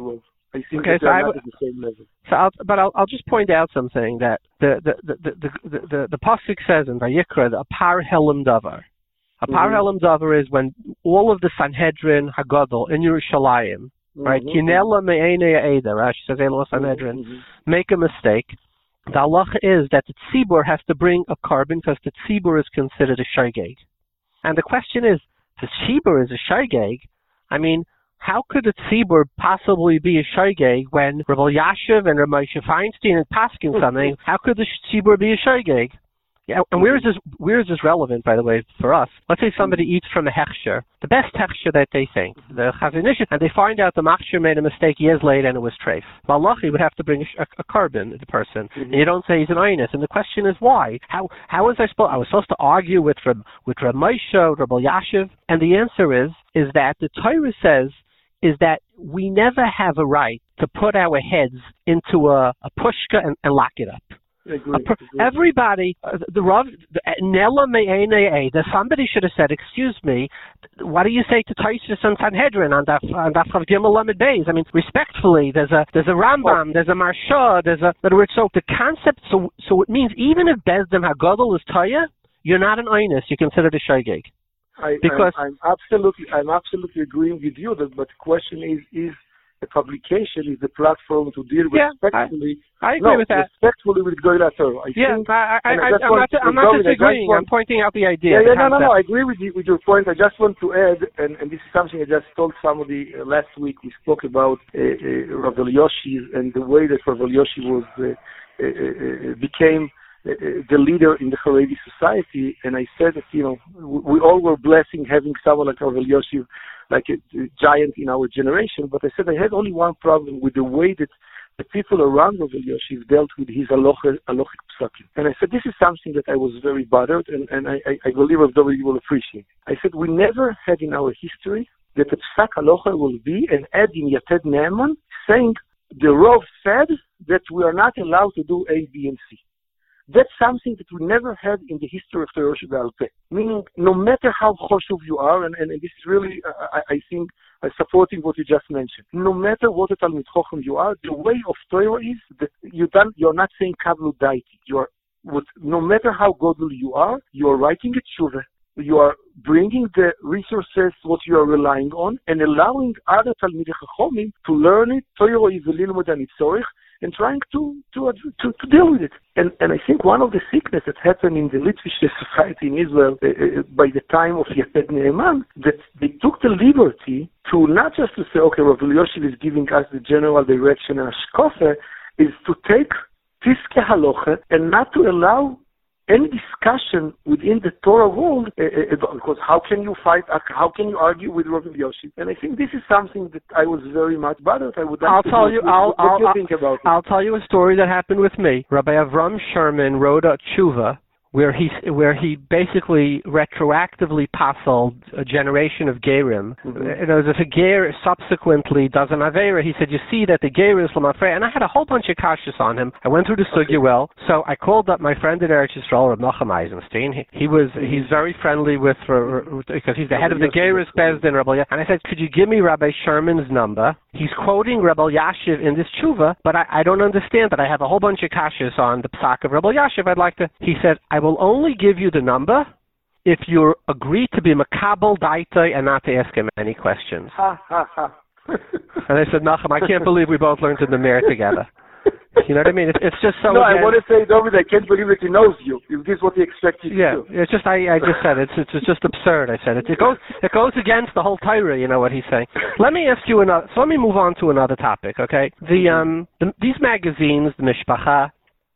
B: I think
C: okay,
B: that
C: so
B: they're
C: I
B: not
C: w-
B: at the same level.
C: So, I'll, but I'll, I'll just point out something that the the the the the, the, the pasuk says in Vayikra, a par helam davar. A par helam davar is when all of the Sanhedrin Hagadol in Yerushalayim, mm-hmm. right? Kinela me'enei Eda, Rashi says Elo Sanhedrin, mm-hmm. make a mistake. The halacha is that the tzibur has to bring a carbon because the tzibur is considered a shaygeg. And the question is, the tzibur is a shaygeg. I mean, how could a tzibur possibly be a shaygeg when Rav Elyashiv and Rav Moshe Feinstein are pasking something? How could the tzibur be a shaygeg? Yeah, and where is this? Where is this relevant, by the way, for us? Let's say somebody eats from a hechsher, the best hechsher that they think, the Chazon Ish, and they find out the machsher made a mistake years later and it was treif. Malachi would have to bring a, a carbon, the person, mm-hmm. and you don't say he's an einus. And the question is why? How how was I supposed? I was supposed to argue with Reb, with Reb Moshe, Reb Elyashiv, and the answer is is that the Torah says is that we never have a right to put our heads into a, a pushka and, and lock it up.
B: Agree,
C: per,
B: agree.
C: Everybody, uh, the Rav, Nella Me'enei Eda, somebody should have said, excuse me, what do you say to Taisus and Sanhedrin on Daf Chav Gimel Lamed Beis? I mean, respectfully, there's a there's a Rambam, there's a Marsha, there's a, in other words, so the concept, so so it means even if Bezdem HaGadol is Taya, you're not an Einus, you're considered a Shaygeg.
B: I,
C: because
B: I'm, I'm absolutely, I'm absolutely agreeing with you. That, but the question is, is the publication is the platform to deal
C: yeah,
B: respectfully.
C: I, I agree
B: no,
C: with that.
B: Respectfully with Goyla Torah. I
C: yeah,
B: think,
C: I, I, I,
B: I
C: I'm not, I'm not disagreeing. Want, I'm pointing out the idea.
B: Yeah, yeah,
C: the
B: no, no, no. I agree with you, with your point. I just want to add, and, and this is something I just told somebody uh, last week. We spoke about uh, uh, Rav Elyashiv and the way that Rav Elyashiv was uh, uh, uh, became. Uh, the leader in the Haredi society, and I said that, you know, we, we all were blessing having someone like Rav Elyashiv, like a, a giant in our generation, but I said I had only one problem with the way that the people around Rav Elyashiv dealt with his halachic psakim. And I said, this is something that I was very bothered, and, and I, I, I believe Rav David will appreciate. I said, we never had in our history that a psak halacha will be an ad in Yated Ne'eman saying the Rav said that we are not allowed to do A, B, and C. That's something that we never had in the history of Torah Shebe'al Peh. Meaning, no matter how choshuv you are, and, and, and this is really, uh, I, I think, uh, supporting what you just mentioned. No matter what a Talmid Chacham you are, the way of Torah is that you don't, you're not saying Kavlu Daiti. You are, what, no matter how godly you are, you are writing a tshuva. You are bringing the resources, what you are relying on, and allowing other Talmidei Chachomim to learn it. Torah is a little more than it's sorich. And trying to to, to to deal with it. And and I think one of the sickness that happened in the Litvish society in Israel uh, uh, by the time of Yated Ne'eman, that they took the liberty to not just to say, okay, Rav Elyashiv is giving us the general direction and hashkafa, is to take Piskei Halacha and not to allow any discussion within the Torah world, uh, uh, because how can you fight, uh, how can you argue with Rav Elyashiv? And I think this is something that I was very much bothered. I would like
C: I'll
B: to
C: tell
B: know
C: you,
B: what,
C: I'll,
B: what
C: I'll,
B: you
C: I'll,
B: think about
C: I'll
B: it.
C: tell you a story that happened with me. Rabbi Avram Sherman wrote a tshuva where he where he basically retroactively passled a generation of Gerim. Mm-hmm. You know, if a Ger subsequently does an Aveira, he said, you see that the Ger is Lamafrei. And I had a whole bunch of kashas on him. I went through the okay. Sugya well, so I called up my friend in Eretz Yisrael, Rav Nachum Eisenstein. He, he was mm-hmm. he's very friendly with, uh, because he's the head of the Geris Bezdin, Rabbi. And I said, could you give me Rabbi Sherman's number? He's quoting Rabbi Elyashiv in this tshuva, but I, I don't understand that. I have a whole bunch of kashas on the psak of Rabbi Elyashiv. I'd like to. He said, I will only give you the number if you agree to be makabel daitay and not to ask him any questions.
B: Ha, ha, ha.
C: And I said, Nachum, I can't believe we both learned in the mirror together. You know what I mean? It's, it's just so.
B: No,
C: again,
B: I want to say, David, I can't believe that he knows you. This is what he expects you
C: yeah,
B: to do.
C: Yeah, it's just I, I just said it. it's it's just absurd. I said it. It goes it goes against the whole Torah. You know what he's saying. Let me ask you another. So let me move on to another topic. Okay, the um the, these magazines, the Mishpacha,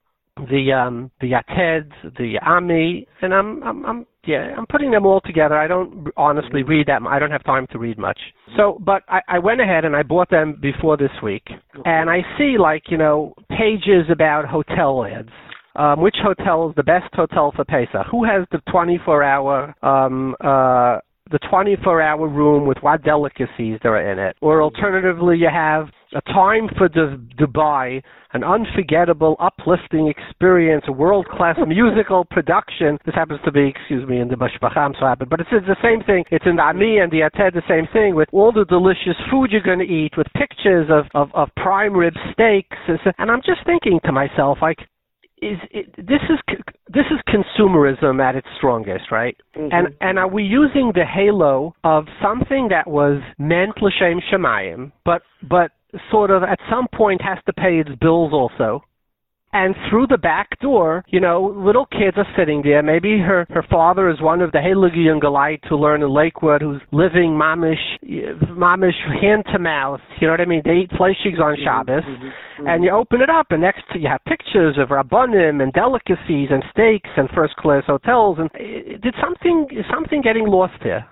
C: the um the Yated, the Ami, and I'm I'm I'm yeah I'm putting them all together. I don't honestly read that. I don't have time to read much. So, but I, I went ahead and I bought them before this week, and I see like you know pages about hotel ads. Um, which hotel is the best hotel for Pesach? Who has the twenty-four hour um, uh, the twenty-four hour room with what delicacies there are in it. Or alternatively, you have a time for Du- Dubai, an unforgettable, uplifting experience, a world-class musical production. This happens to be, excuse me, in the Mishpacha, I'm so happy, but it's, it's the same thing. It's in the Ami and the Ated, the same thing, with all the delicious food you're going to eat, with pictures of, of, of prime rib steaks. And I'm just thinking to myself, like, Is it, this is this is consumerism at its strongest, right? Mm-hmm. And and are we using the halo of something that was meant l'shem shamayim, but but sort of at some point has to pay its bills also? And through the back door, you know, little kids are sitting there. Maybe her, her father is one of the Heilige Galite who learn in Lakewood, who's living mamish, mamish hand to mouth. You know what I mean? They eat fleishigs on Shabbos. Mm-hmm, mm-hmm. And you open it up, and next to you have pictures of rabbanim and delicacies and steaks and first class hotels. And did something is something getting lost here?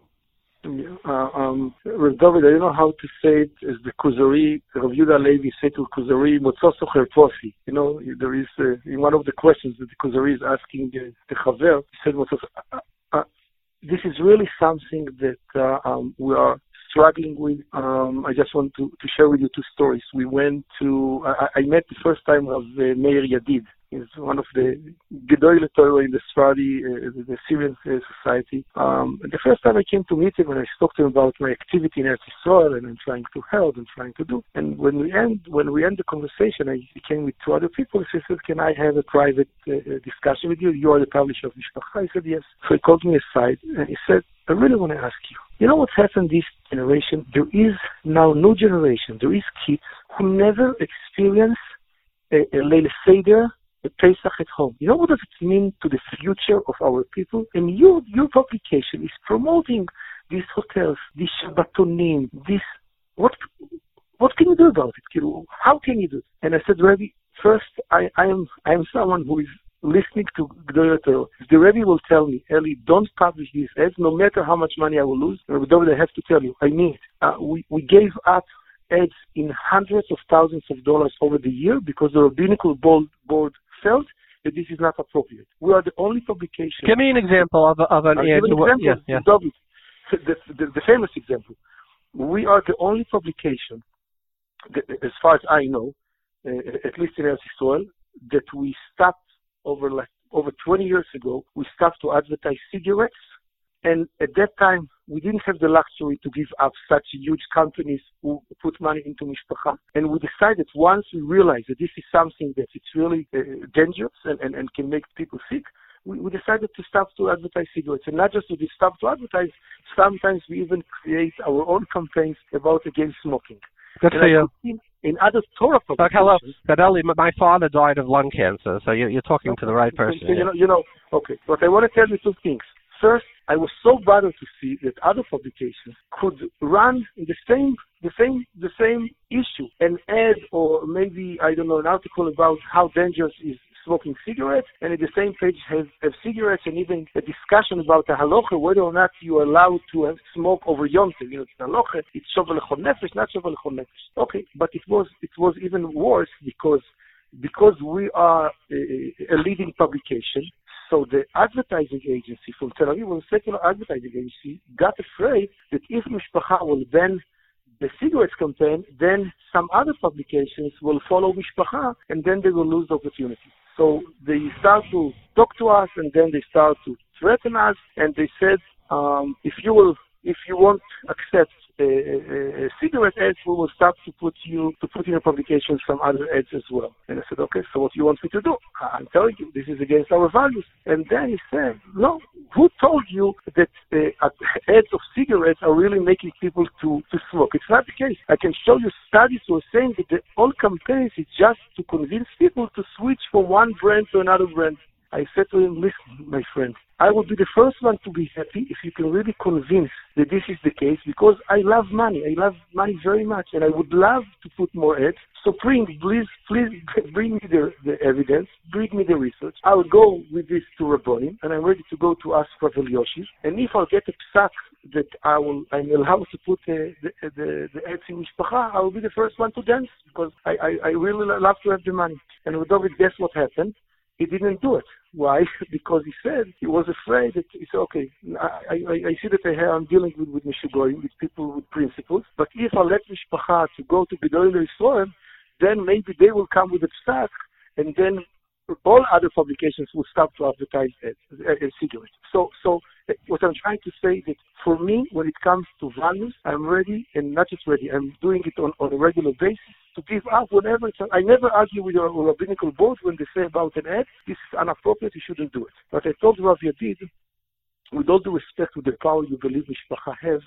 B: Yeah, uh, um, David, I don't know how to say it as the Kuzari, Rav Yehuda Levi said to Kuzari, Motzo Socher Posi. You know, there is, uh, in one of the questions that the Kuzari is asking the, the Chaver, he said, uh, uh, this is really something that uh, um, we are struggling with. Um, I just want to, to share with you two stories. We went to, I, I met the first time of uh, Meir Yadid. He's one of the Gedolei Torah in the Sephardi, uh, the Syrian uh, society. Um, the first time I came to meet him, and I talked to him about my activity in Eretz Yisrael, and I'm trying to help and trying to do. And when we end, when we end the conversation, I came with two other people. He said, "Can I have a private uh, discussion with you? You are the publisher of Mishpacha." I said, "Yes." So he called me aside, and he said, "I really want to ask you. You know what's happened this generation? There is now new generation. There is kids who never experience a, a Leil Seder, a Pesach at home. You know what does it mean to the future of our people? And your your publication is promoting these hotels, these Shabbatonim, this. What what can you do about it? How can you do it?" And I said, "Rabbi, first, I, I am I am someone who is listening to Gedolei Torah. If the Rebbe will tell me, Eli, don't publish these ads, no matter how much money I will lose, Rabbi David, I have to tell you, I mean it. Uh, we, we gave up ads in hundreds of thousands of dollars over the year because the rabbinical board, board felt that this is not appropriate. We are the only publication."
C: Give me an example of, of an
B: I'll
C: ad.
B: give an example,
C: yeah, yeah.
B: David, the, the, the famous example. We are the only publication, that, as far as I know, uh, at least in Eretz Yisrael, that we stopped over like over twenty years ago. We stopped to advertise cigarettes, and at that time we didn't have the luxury to give up such huge companies who put money into Mishpacha. And we decided, once we realized that this is something that it's really uh, dangerous and, and, and can make people sick, we, we decided to stop to advertise cigarettes. And not just to stop to advertise, sometimes we even create our own campaigns about against smoking.
C: Good for you.
B: In other Torah publications.
C: Hello, Gadali, my father died of lung cancer, so you're, you're talking okay. to the right person.
B: You, yeah. know, you know, okay. But I want to tell you two things. First, I was so bothered to see that other publications could run the same, the same, the same issue, an ad or maybe, I don't know, an article about how dangerous is smoking cigarettes, and at the same page has have cigarettes and even a discussion about the halacha, whether or not you are allowed to have smoke over Yom Tov. You know, it's halacha, it's shovel lechol nefesh, not shovel lechol nefesh. Okay, but it was it was even worse because because we are a, a leading publication. So the advertising agency from Tel Aviv, a secular advertising agency, got afraid that if Mishpacha will ban the cigarettes campaign, then some other publications will follow Mishpacha, and then they will lose the opportunity. So they start to talk to us, and then they start to threaten us, and they said, um, if you will, if you won't accept a, a, a cigarette ads, we will start to put you to put in your publications some other ads as well. And I said, okay, so what do you want me to do? I'm telling you, this is against our values. And then he said, no, who told you that uh, ads of cigarettes are really making people to, to smoke? It's not the case. I can show you studies who are saying that the all campaigns is just to convince people to switch from one brand to another brand. I said to him, listen, my friend, I will be the first one to be happy if you can really convince that this is the case, because I love money. I love money very much, and I would love to put more ads. So bring, please, please bring me the, the evidence, bring me the research. I will go with this to Rabbonim, and I'm ready to go to ask Rav Elyoshi. And if I'll get a psak that I will, I'm allowed to put uh, the, the, the ads in Mishpacha, I will be the first one to dance, because I, I, I really love to have the money. And with David, guess what happened? he didn't do it. Why? Because he said he was afraid that he said, okay, I, I, I see that I have, I'm dealing with, with Mishugoyim, with people with principles, but if I let Mishpacha to go to Gedolei Yisrael, then maybe they will come with a psak, and then all other publications will stop to advertise and cigarettes. So, so what I'm trying to say is that for me, when it comes to values, I'm ready, and not just ready, I'm doing it on, on a regular basis to give up whenever it's, I never argue with our rabbinical board when they say about an ad, this is inappropriate, you shouldn't do it. But I told Rav Yadid, with all due respect to the power you believe Mishpacha has,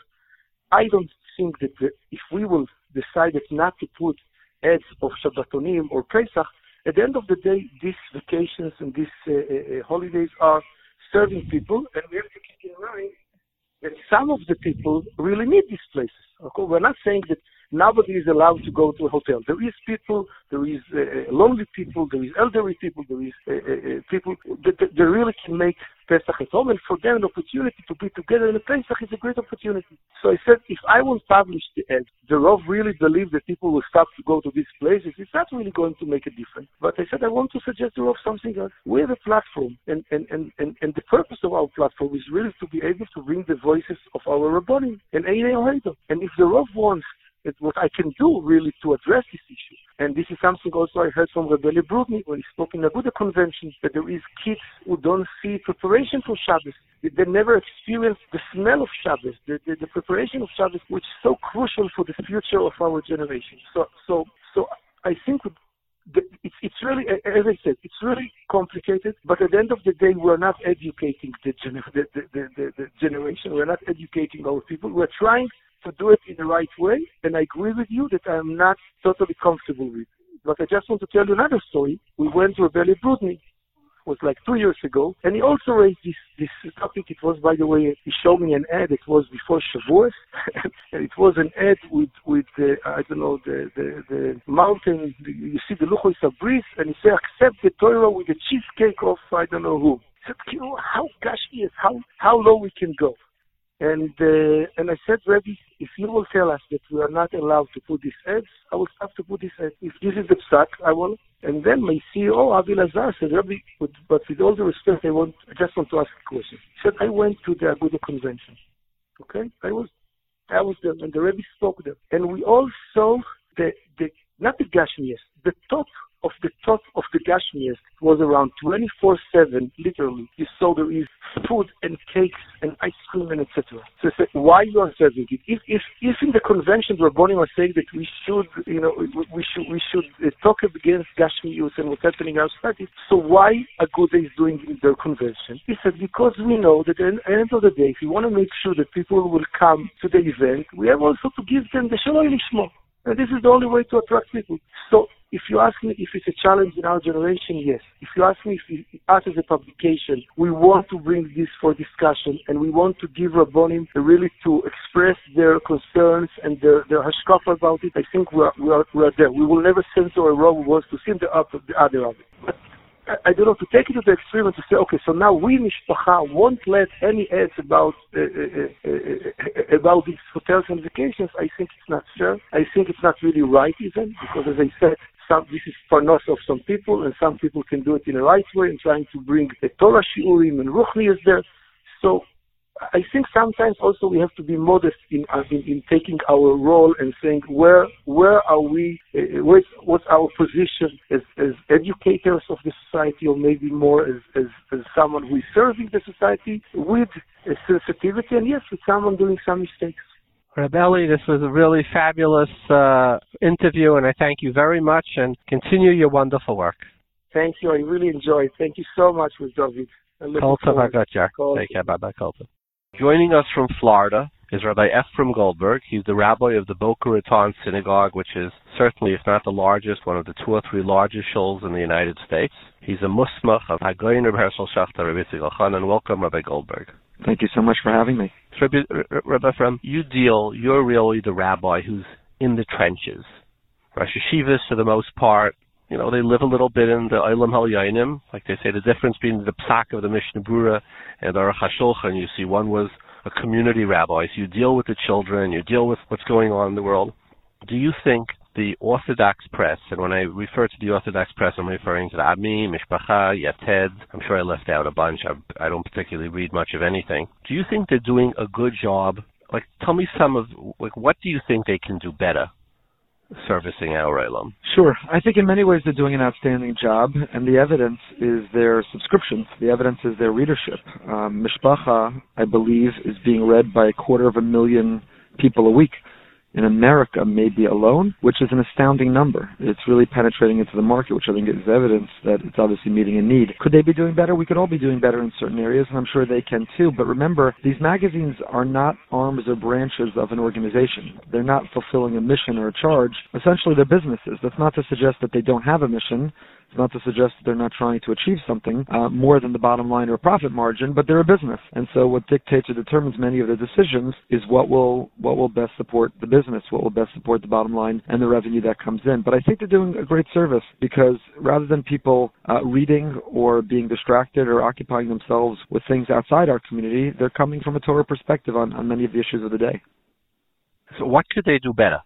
B: I don't think that the, if we will decide not to put ads of Shabbatonim or Pesach, at the end of the day, these vacations and these uh, uh, holidays are serving people, and we have to keep in mind that some of the people really need these places. Okay? We're not saying that nobody is allowed to go to a hotel. There is people, there is uh, lonely people, there is elderly people, there is uh, uh, people that, that, that really can make Pesach at home, and for them an opportunity to be together in a Pesach is a great opportunity. So I said, if I will publish the ad, the Rav really believe that people will stop to go to these places, it's not really going to make a difference. But I said, I want to suggest to Rav something else. We have a platform, and, and, and, and, and the purpose of our platform is really to be able to bring the voices of our Rabbanim and Einei Ohedom. And if the Rav wants It's what I can do really to address this issue. And this is something also I heard from Rebbe Brudny when he spoke in the Aguda convention, that there is kids who don't see preparation for Shabbos. They never experience the smell of Shabbos, the, the, the preparation of Shabbos, which is so crucial for the future of our generation. So, so, so I think it's, it's really, as I said, it's really complicated, but at the end of the day, we're not educating the, the, the, the, the generation. We're not educating our people. We're trying to do it in the right way, and I agree with you that I'm not totally comfortable with it. But I just want to tell you another story. We went to Rebbe Brudny, it was like two years ago, and he also raised this, this topic. It was, by the way, he showed me an ad. It was before Shavuos, and it was an ad with, with uh, I don't know, the, the, the mountain, the, you see the Luchos Abris, and he said, accept the Torah with the cheesecake of I don't know who. He said, you know, how gosh is, how, how low we can go. And uh, and I said, Rebbe, if you will tell us that we are not allowed to put these ads, I will stop to put these ads. If this is the psak, I will. And then my C E O, Avi Lazar, said, Rebbe, with, but with all the respect, I want, I just want to ask a question. He said, I went to the Aguda convention. Okay? I was I was there, and the Rebbe spoke there. And we all saw the, the not the Gashmias, the top of the top of the Gashmias was around twenty-four seven, literally. You saw there is food and cakes and ice cream and et cetera. So I said, why you are serving it? If if if in the convention Rabbonim are saying that we should, you know, we should we should uh, talk against Gashmius and what's happening in our society, so why Aguda is doing in their convention? He said, because we know that at the end of the day, if we want to make sure that people will come to the event, we have also to give them the Shalom Lishmo. And this is the only way to attract people. So if you ask me if it's a challenge in our generation, yes. If you ask me if we, us as a publication, we want to bring this for discussion, and we want to give Rabbonim really to express their concerns and their, their hashkafa about it, I think we are, we are, we are there. We will never censor a Rav who wants to see the up the other of it. But I don't know, to take it to the extreme and to say, okay, so now we, Mishpacha, won't let any ads about uh, uh, uh, about these hotels and vacations, I think it's not fair. I think it's not really right even, because as I said, some, this is parnos of some people, and some people can do it in a right way and trying to bring a Torah shiurim and ruchni is there. So I think sometimes also we have to be modest in uh, in, in taking our role and saying where where are we, uh, what's, what's our position as, as educators of the society, or maybe more as, as, as someone who is serving the society with a sensitivity, and yes, with someone doing some mistakes.
C: Reb Eli, this was a really fabulous uh, interview, and I thank you very much, and continue your wonderful work.
B: Thank you. I really enjoyed it. Thank you so much, with David.
C: Kol tov hagatjar. Take care. Bye-bye. Kol tov. Joining us from Florida is Rabbi Ephraim Goldberg. He's the rabbi of the Boca Raton Synagogue, which is certainly, if not the largest, one of the two or three largest shuls in the United States. He's a musmach of Hagoyin Reb Hershel Schachter, Rabbi Yitzchak Elchanan, and welcome, Rabbi Goldberg.
D: Thank you so much for having me.
C: So, Rabbi, Rabbi Ephraim, you deal, you're really the rabbi who's in the trenches. Rosh Yeshivas, for the most part, you know, they live a little bit in the Olam HaYonim. Like they say, the difference between the Psak of the Mishnah Berurah and the Aruch HaShulchan, you see, one was a community rabbi. So you deal with the children, you deal with what's going on in the world. Do you think the Orthodox press, and when I refer to the Orthodox press, I'm referring to the Ami, Mishpacha, Yated. I'm sure I left out a bunch. I, I don't particularly read much of anything. Do you think they're doing a good job? Like, tell me some of, like, what do you think they can do better servicing our Olam?
D: Sure. I think in many ways they're doing an outstanding job, and the evidence is their subscriptions. The evidence is their readership. Um, Mishpacha, I believe, is being read by a quarter of a million people a week. In America, maybe alone, which is an astounding number. It's really penetrating into the market, which I think is evidence that it's obviously meeting a need. Could they be doing better? We could all be doing better in certain areas, and I'm sure they can too. But remember, these magazines are not arms or branches of an organization. They're not fulfilling a mission or a charge. Essentially, they're businesses. That's not to suggest that they don't have a mission. It's not to suggest that they're not trying to achieve something uh, more than the bottom line or profit margin, but they're a business. And so what dictates or determines many of the decisions is what will what will best support the business, what will best support the bottom line and the revenue that comes in. But I think they're doing a great service because rather than people uh, reading or being distracted or occupying themselves with things outside our community, they're coming from a Torah perspective on, on many of the issues of the day.
C: So what could they do better?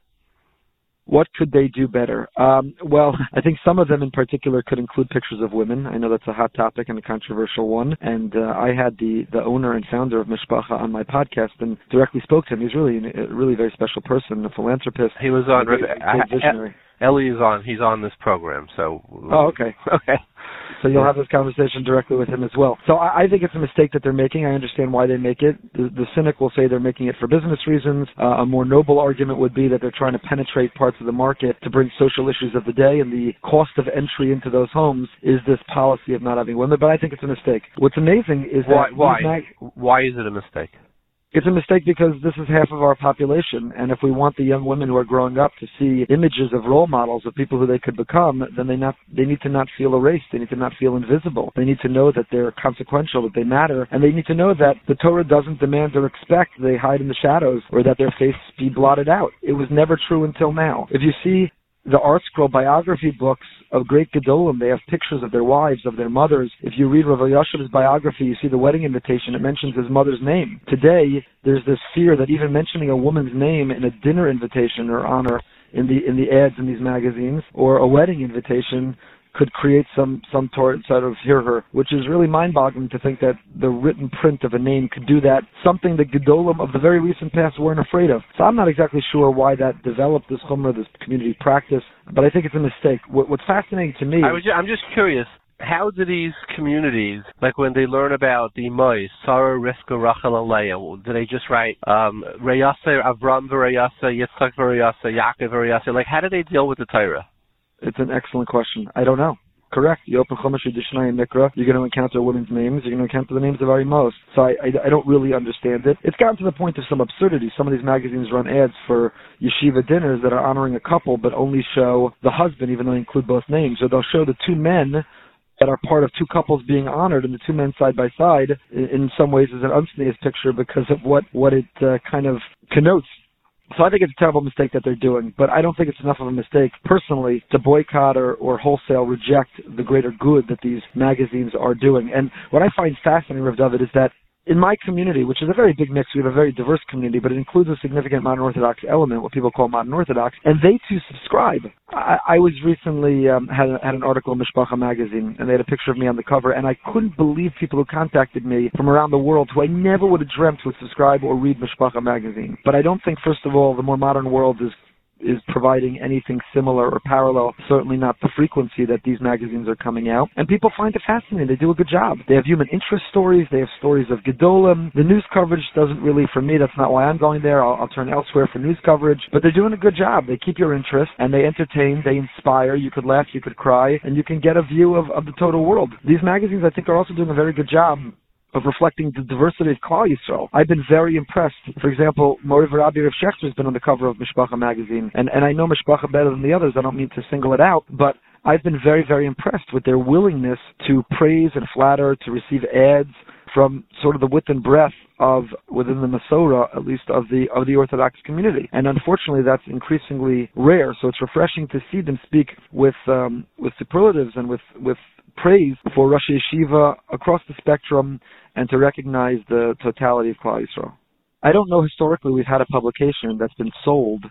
D: What could they do better? Um, well, I think some of them in particular could include pictures of women. I know that's a hot topic and a controversial one. And uh, I had the, the owner and founder of Mishpacha on my podcast and directly spoke to him. He's really a really very special person, a philanthropist.
C: He was on.
D: A great, great visionary.
C: Ellie is on. He's on this program. So.
D: Oh, okay.
C: Okay.
D: So you'll have this conversation directly with him as well. So I, I think it's a mistake that they're making. I understand why they make it. The, the cynic will say they're making it for business reasons. Uh, a more noble argument would be that they're trying to penetrate parts of the market to bring social issues of the day, and the cost of entry into those homes is this policy of not having women. But I think it's a mistake. What's amazing is
C: why,
D: that...
C: Why?
D: Mag-
C: why is it a mistake?
D: It's a mistake because this is half of our population, and if we want the young women who are growing up to see images of role models of people who they could become, then they not they need to not feel erased. They need to not feel invisible. They need to know that they're consequential, that they matter, and they need to know that the Torah doesn't demand or expect they hide in the shadows or that their face be blotted out. It was never true until now. If you see the Art Scroll biography books of great Gedolim, they have pictures of their wives, of their mothers. If you read Rav Elyashiv's biography, you see the wedding invitation. It mentions his mother's name. Today, there's this fear that even mentioning a woman's name in a dinner invitation or honor in the in the ads in these magazines or a wedding invitation could create some some sort of hirhur, which is really mind-boggling to think that the written print of a name could do that, something the Gedolim of the very recent past weren't afraid of. So I'm not exactly sure why that developed, this chumrah, this community practice, but I think it's a mistake. What, what's fascinating to me...
C: I was, I'm just curious, how do these communities, like when they learn about the Mois, Sarah, Rivka, Rachel, and Leah, do they just write um, Reyasa, Avram, V'Reyasa, Yitzchak, V'Reyasa, Yaakov, V'Reyasa? Like, how do they deal with the Torah?
D: It's an excellent question. I don't know. Correct. You open Chumash Yidishnai and Mikra, you're going to encounter women's names, you're going to encounter the names of Ari Mos. So I, I, I don't really understand it. It's gotten to the point of some absurdity. Some of these magazines run ads for yeshiva dinners that are honoring a couple but only show the husband, even though they include both names. So they'll show the two men that are part of two couples being honored, and the two men side by side, in, in some ways, is an unsneezed picture because of what, what it uh, kind of connotes. So I think it's a terrible mistake that they're doing, but I don't think it's enough of a mistake, personally, to boycott or, or wholesale reject the greater good that these magazines are doing. And what I find fascinating, Rav David, is that in my community, which is a very big mix, we have a very diverse community, but it includes a significant modern Orthodox element, what people call modern Orthodox, and they too subscribe. I, I was recently, um, had, a, had an article in Mishpacha magazine, and they had a picture of me on the cover, and I couldn't believe people who contacted me from around the world who I never would have dreamt would subscribe or read Mishpacha magazine. But I don't think, first of all, the more modern world is is providing anything similar or parallel, certainly not the frequency that these magazines are coming out. And people find it fascinating. They do a good job. They have human interest stories. They have stories of Gedolim. The news coverage doesn't really, for me, that's not why I'm going there. I'll, I'll turn elsewhere for news coverage. But they're doing a good job. They keep your interest, and they entertain, they inspire. You could laugh, you could cry, and you can get a view of, of the total world. These magazines, I think, are also doing a very good job of reflecting the diversity of Klal Yisrael. I've been very impressed. For example, Mori V'Rabbi Rav Shechter has been on the cover of Mishpacha magazine, and, and I know Mishpacha better than the others. I don't mean to single it out, but I've been very, very impressed with their willingness to praise and flatter, to receive ads from sort of the width and breadth of, within the Masorah, at least of the of the Orthodox community. And unfortunately, that's increasingly rare, so it's refreshing to see them speak with um, with superlatives and with, with praise for Rosh Yeshiva across the spectrum and to recognize the totality of Klal Yisrael. I don't know historically we've had a publication that's been sold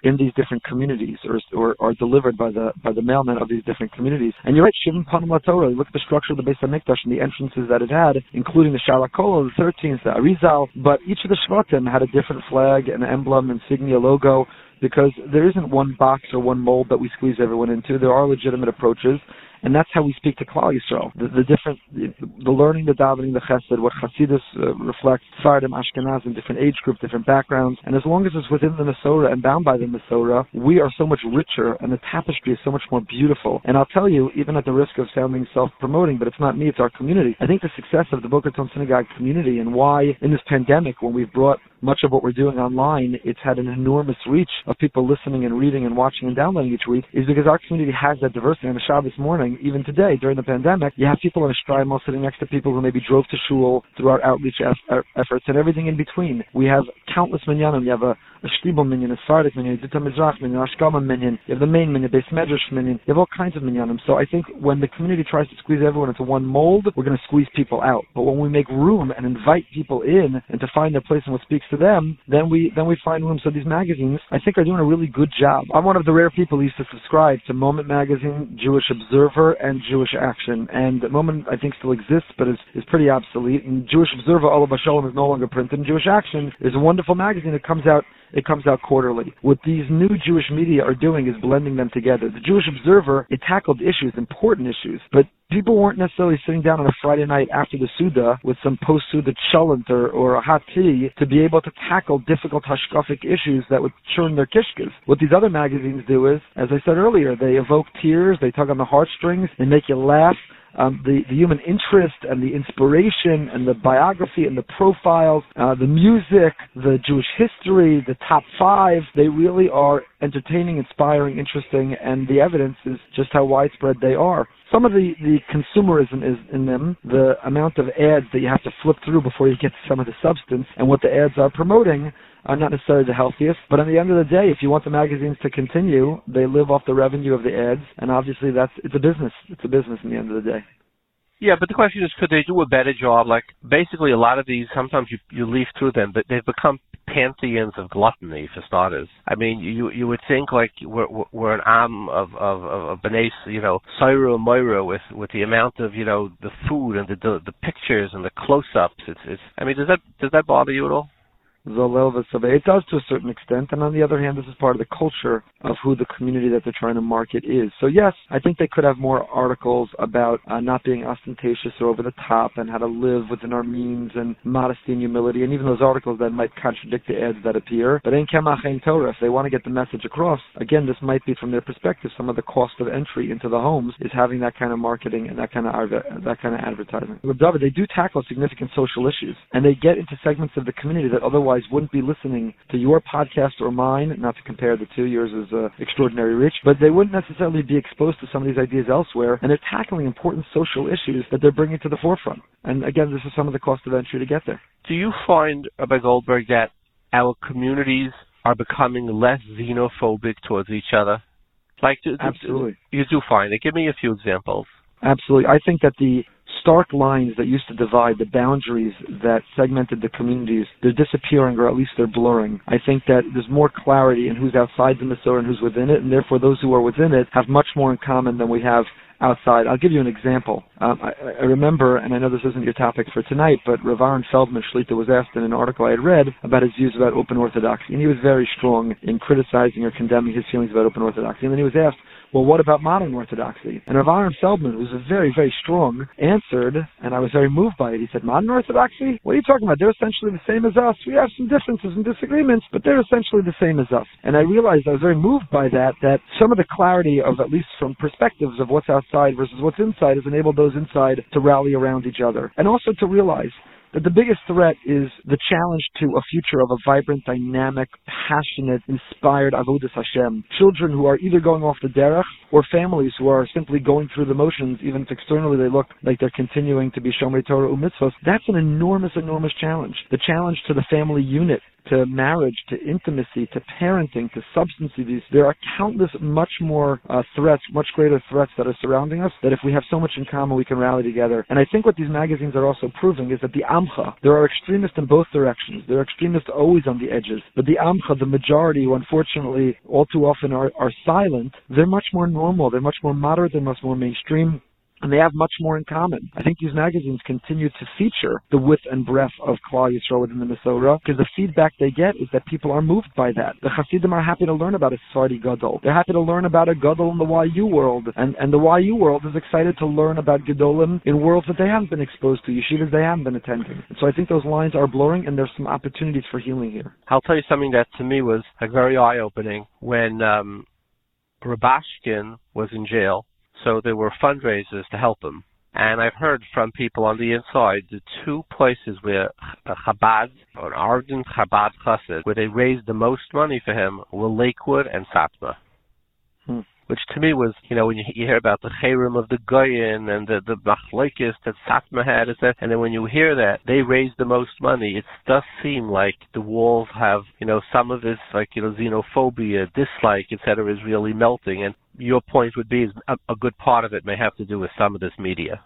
D: in these different communities, or or are delivered by the by the mailmen of these different communities. And you're right, Shivim Panim LaTorah. Look at the structure of the Beis HaMikdash and the entrances that it had, including the Shalakola, the thirteenth, the Arizal. But each of the Shvatim had a different flag, an emblem, insignia, logo, because there isn't one box or one mold that we squeeze everyone into. There are legitimate approaches, and that's how we speak to Klal Yisrael. The, the different, the, the learning, the davening, the chesed, what Hasidus uh, reflects, Sephardim, Ashkenazim, different age group, different backgrounds, and as long as it's within the Masorah and bound by the Masorah, we are so much richer, and the tapestry is so much more beautiful. And I'll tell you, even at the risk of sounding self-promoting, but it's not me, it's our community. I think the success of the Boca Raton Synagogue community, and why in this pandemic, when we've brought much of what we're doing online, it's had an enormous reach of people listening and reading and watching and downloading each week, is because our community has that diversity. On a Shabbos morning, even today, during the pandemic, you have people on a shtreimel sitting next to people who maybe drove to shul through our outreach eff- efforts and everything in between. We have countless minyanim. You have a, a shtibel minyan, a Sephardic minyan, a Dita Mizrach minyan, a Ashkama minyan. You have the main minyan, Beis Medrash minyan. You have all kinds of minyanim. So I think when the community tries to squeeze everyone into one mold, we're going to squeeze people out. But when we make room and invite people in and to find their place and what speaks to them, then we then we find room. So these magazines, I think, are doing a really good job. I'm one of the rare people who used to subscribe to Moment Magazine, Jewish Observer, and Jewish Action. And Moment, I think, still exists, but is, is pretty obsolete. And Jewish Observer, Olav Shalom, is no longer printed. And Jewish Action is a wonderful magazine that comes out It comes out quarterly. What these new Jewish media are doing is blending them together. The Jewish Observer, it tackled issues, important issues, but people weren't necessarily sitting down on a Friday night after the Suda with some post-Suda cholent or, or a hot tea to be able to tackle difficult hashkafic issues that would churn their kishkas. What these other magazines do is, as I said earlier, they evoke tears, they tug on the heartstrings, they make you laugh. Um, the, the human interest and the inspiration and the biography and the profiles, uh, the music, the Jewish history, the top five, they really are entertaining, inspiring, interesting, and the evidence is just how widespread they are. Some of the, the consumerism is in them, the amount of ads that you have to flip through before you get to some of the substance, and what the ads are promoting are not necessarily the healthiest, but at the end of the day, if you want the magazines to continue, they live off the revenue of the ads, and obviously that's it's a business. It's a business in the end of the day.
C: Yeah, but the question is, could they do a better job? Like, basically, a lot of these, sometimes you you leaf through them, but they've become pantheons of gluttony, for starters. I mean, you you would think, like, we're we're an am of of of B'nai, you know, Saira and Moira with with the amount of, you know, the food and the the, the pictures and the close-ups. It's it's. I mean, does that does that bother you at all?
D: It does to a certain extent, and on the other hand, this is part of the culture of who the community that they're trying to market is. So yes, I think they could have more articles about uh, not being ostentatious or over the top and how to live within our means and modesty and humility, and even those articles that might contradict the ads that appear. But in Kemach Ein Torah, if they want to get the message across, again, this might be from their perspective, some of the cost of entry into the homes is having that kind of marketing and that kind of that kind of advertising. With David, they do tackle significant social issues, and they get into segments of the community that otherwise wouldn't be listening to your podcast or mine, not to compare the two, yours is uh, extraordinary rich, but they wouldn't necessarily be exposed to some of these ideas elsewhere, and they're tackling important social issues that they're bringing to the forefront. And again, this is some of the cost of entry to get there.
C: Do you find, Rabbi Goldberg, that our communities are becoming less xenophobic towards each other? Like, do,
D: Absolutely.
C: You do find it. Give me a few examples.
D: Absolutely. I think that the stark lines that used to divide, the boundaries that segmented the communities, they're disappearing, or at least they're blurring. I think that there's more clarity in who's outside the Masorah and who's within it, and therefore those who are within it have much more in common than we have outside. I'll give you an example. Um, I, I remember, and I know this isn't your topic for tonight, but Rav Aaron Feldman Shlita was asked in an article I had read about his views about open orthodoxy, and he was very strong in criticizing or condemning his feelings about open orthodoxy. And then he was asked, well, what about modern orthodoxy? And Rav Aaron Feldman, who's a very, very strong, answered, and I was very moved by it. He said, modern orthodoxy? What are you talking about? They're essentially the same as us. We have some differences and disagreements, but they're essentially the same as us. And I realized I was very moved by that, that some of the clarity of, at least from perspectives of what's outside versus what's inside, has enabled those inside to rally around each other. And also to realize that the biggest threat is the challenge to a future of a vibrant, dynamic, passionate, inspired Avodas Hashem. Children who are either going off the derech, or families who are simply going through the motions, even if externally they look like they're continuing to be Shomrei Torah u'mitzvos. That's an enormous, enormous challenge. The challenge to the family unit to marriage, to intimacy, to parenting, to substance abuse. There are countless, much more uh, threats, much greater threats that are surrounding us, that if we have so much in common, we can rally together. And I think what these magazines are also proving is that the Amcha, there are extremists in both directions. There are extremists always on the edges. But the Amcha, the majority, who unfortunately all too often are, are silent, they're much more normal, they're much more moderate, they're much more mainstream, and they have much more in common. I think these magazines continue to feature the width and breadth of Klal Yisrael within the Mesorah, because the feedback they get is that people are moved by that. The Hasidim are happy to learn about a Sephardi Gadol. They're happy to learn about a Gadol in the Y U world, and, and the Y U world is excited to learn about Gedolim in worlds that they haven't been exposed to, yeshivas they haven't been attending. And so I think those lines are blurring, and there's some opportunities for healing here.
C: I'll tell you something that to me was like very eye-opening when um, Rabashkin was in jail. So there were fundraisers to help him. And I've heard from people on the inside the two places where Chabad, or ardent Chabad Chassid, where they raised the most money for him were Lakewood and Satmar. Hmm. Which to me was, you know, when you, you hear about the Cherem of the Goyen and the, the Machlokes that Satmar had, and then when you hear that they raised the most money, it does seem like the walls have, you know, some of this, like, you know, xenophobia, dislike, et cetera, is really melting. And your point would be is a, a good part of it may have to do with some of this media.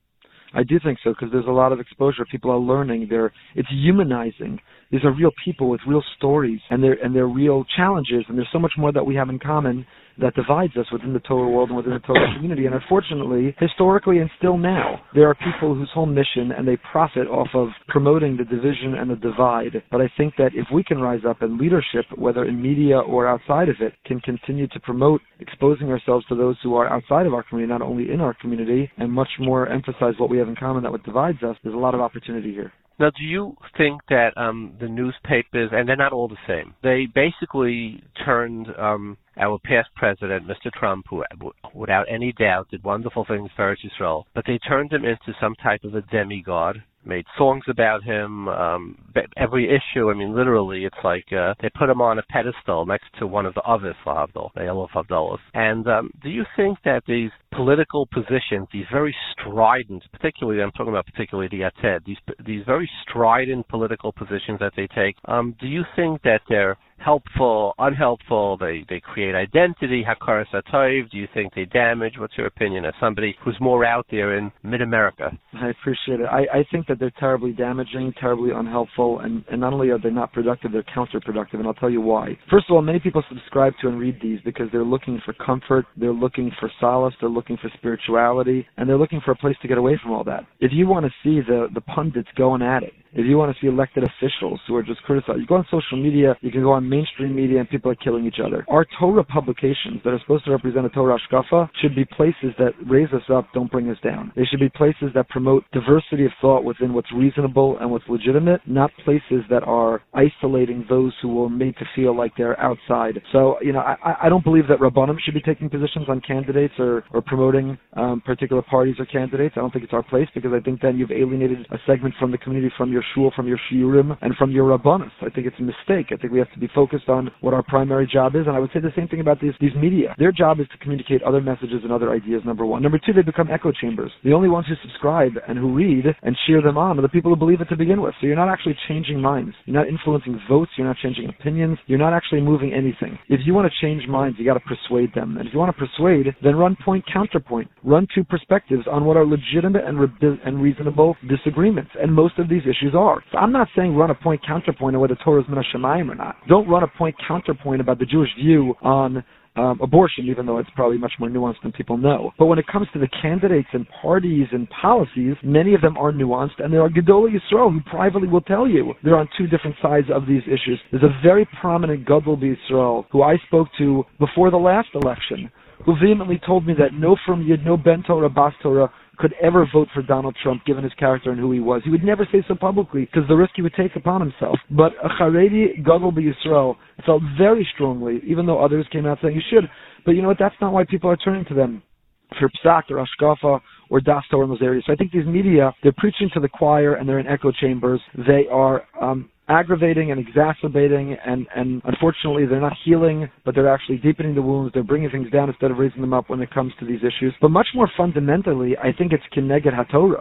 D: I do think so, because there's a lot of exposure. People are learning. They're, it's humanizing. These are real people with real stories, and they're, and they're real challenges, and there's so much more that we have in common that divides us within the Torah world and within the Torah community. And unfortunately, historically and still now, there are people whose whole mission, and they profit off of promoting the division and the divide. But I think that if we can rise up in leadership, whether in media or outside of it, can continue to promote exposing ourselves to those who are outside of our community, not only in our community, and much more emphasize what we have in common that what divides us, there's a lot of opportunity here.
C: Now, do you think that um, the newspapers, and they're not all the same, they basically turned um, our past president, Mister Trump, who without any doubt did wonderful things for Eretz Yisrael, but they turned him into some type of a demigod, made songs about him, um, every issue, I mean, literally, it's like uh, they put him on a pedestal next to one of the others, Lahavdol, the Elov Havdalas. And um, do you think that these political positions, these very strident, particularly, I'm talking about particularly the Yated, these, these very strident political positions that they take, um, do you think that they're helpful, unhelpful, they, they create identity, hakaras hatov, do you think they damage? What's your opinion as somebody who's more out there in mid-America?
D: I appreciate it. I, I think that they're terribly damaging, terribly unhelpful, and, and not only are they not productive, they're counterproductive, and I'll tell you why. First of all, many people subscribe to and read these because they're looking for comfort, they're looking for solace, they're looking for spirituality, and they're looking for a place to get away from all that. If you want to see the, the pundits going at it, if you want to see elected officials who are just criticized, you go on social media, you can go on mainstream media, and people are killing each other. Our Torah publications that are supposed to represent a Torah Hashkafa should be places that raise us up, don't bring us down. They should be places that promote diversity of thought within what's reasonable and what's legitimate, not places that are isolating those who are made to feel like they're outside. So, you know, I, I don't believe that Rabbanim should be taking positions on candidates or, or promoting um, particular parties or candidates. I don't think it's our place, because I think then you've alienated a segment from the community, from your shul, from your shiurim, and from your rabbanos. I think it's a mistake. I think we have to be focused on what our primary job is, and I would say the same thing about these, these media. Their job is to communicate other messages and other ideas, number one. Number two, they become echo chambers. The only ones who subscribe and who read and cheer them on are the people who believe it to begin with. So you're not actually changing minds. You're not influencing votes. You're not changing opinions. You're not actually moving anything. If you want to change minds, you got to persuade them. And if you want to persuade, then run point counterpoint. Run two perspectives on what are legitimate and, re- and reasonable disagreements. And most of these issues are. So I'm not saying run a point counterpoint on whether Torah is min hashamayim or not. Don't run a point counterpoint about the Jewish view on Um, abortion, even though it's probably much more nuanced than people know. But when it comes to the candidates and parties and policies, many of them are nuanced, and there are Gedolei Yisrael who privately will tell you they're on two different sides of these issues. There's a very prominent Gadol Yisrael who I spoke to before the last election, who vehemently told me that no from Yid, no Ben Torah, Bas Torah could ever vote for Donald Trump, given his character and who he was. He would never say so publicly, because the risk he would take upon himself. But a Haredi Gadol Yisrael felt very strongly, even though others came out saying you should. But you know what? That's not why people are turning to them for Psak or Hashkafa or Das Torah in those areas. So I think these media, they're preaching to the choir and they're in echo chambers. They are um, aggravating and exacerbating, and, and unfortunately they're not healing, but they're actually deepening the wounds. They're bringing things down instead of raising them up when it comes to these issues. But much more fundamentally, I think it's Keneged HaTorah.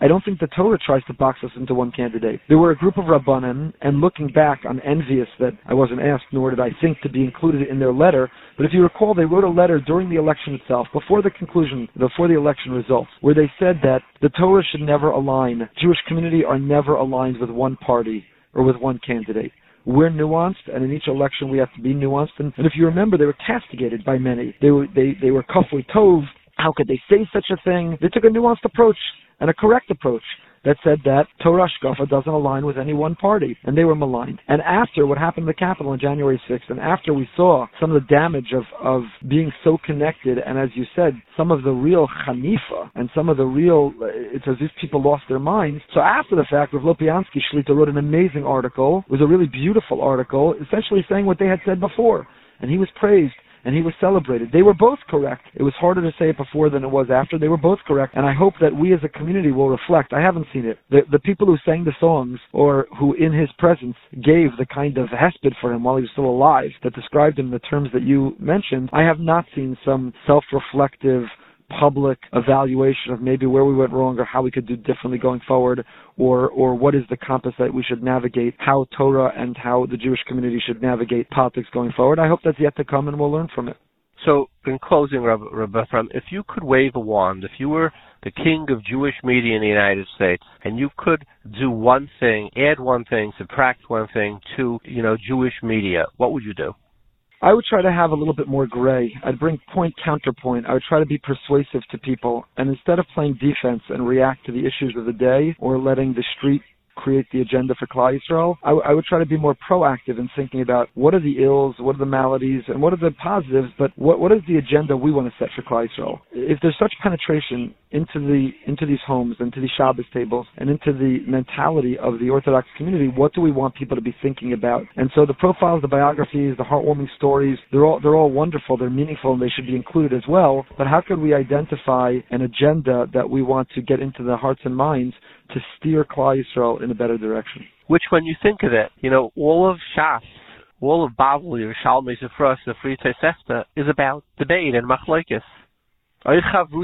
D: I don't think the Torah tries to box us into one candidate. There were a group of Rabbanim, and looking back, I'm envious that I wasn't asked, nor did I think to be included in their letter, but if you recall, they wrote a letter during the election itself, before the conclusion, before the election results, where they said that the Torah should never align. Jewish community are never aligned with one party or with one candidate. We're nuanced, and in each election we have to be nuanced. And, and if you remember, they were castigated by many. They were they, they were kafui tov. How could they say such a thing? They took a nuanced approach and a correct approach that said that Torah Shkafa doesn't align with any one party, and they were maligned. And after what happened in the Capitol on January sixth, and after we saw some of the damage of, of being so connected, and as you said, some of the real chanifa, and some of the real, it's as if people lost their minds. So after the fact, Rav Lopiansky Shlita wrote an amazing article. It was a really beautiful article, essentially saying what they had said before, and he was praised. And he was celebrated. They were both correct. It was harder to say it before than it was after. They were both correct. And I hope that we as a community will reflect. I haven't seen it. The, the people who sang the songs, or who in his presence gave the kind of hesped for him while he was still alive, that described him in the terms that you mentioned, I have not seen some self-reflective public evaluation of maybe where we went wrong or how we could do differently going forward, or or what is the compass that we should navigate, how Torah and how the Jewish community should navigate politics going forward. I hope that's yet to come, and we'll learn from it.
C: So, in closing, Rabbi Ephraim, if you could wave a wand, if you were the king of Jewish media in the United States, and you could do one thing, add one thing, subtract one thing to, you know, Jewish media, what would you do?
D: I would try to have a little bit more gray. I'd bring point counterpoint. I would try to be persuasive to people. And instead of playing defense and react to the issues of the day, or letting the street create the agenda for Klal Yisrael, I, w- I would try to be more proactive in thinking about what are the ills, what are the maladies, and what are the positives, but what, what is the agenda we want to set for Klal Yisrael? If there's such penetration into the into these homes, into these Shabbos tables, and into the mentality of the Orthodox community, what do we want people to be thinking about? And so the profiles, the biographies, the heartwarming stories, they're all they're all wonderful, they're meaningful, and they should be included as well. But how could we identify an agenda that we want to get into the hearts and minds to steer Klal Yisrael in a better direction? Which, when you think of it, you know, all of Shas, all of Bavli, Yerushalmi, Zifros, the Free Tosefta is about debate and machlokes. And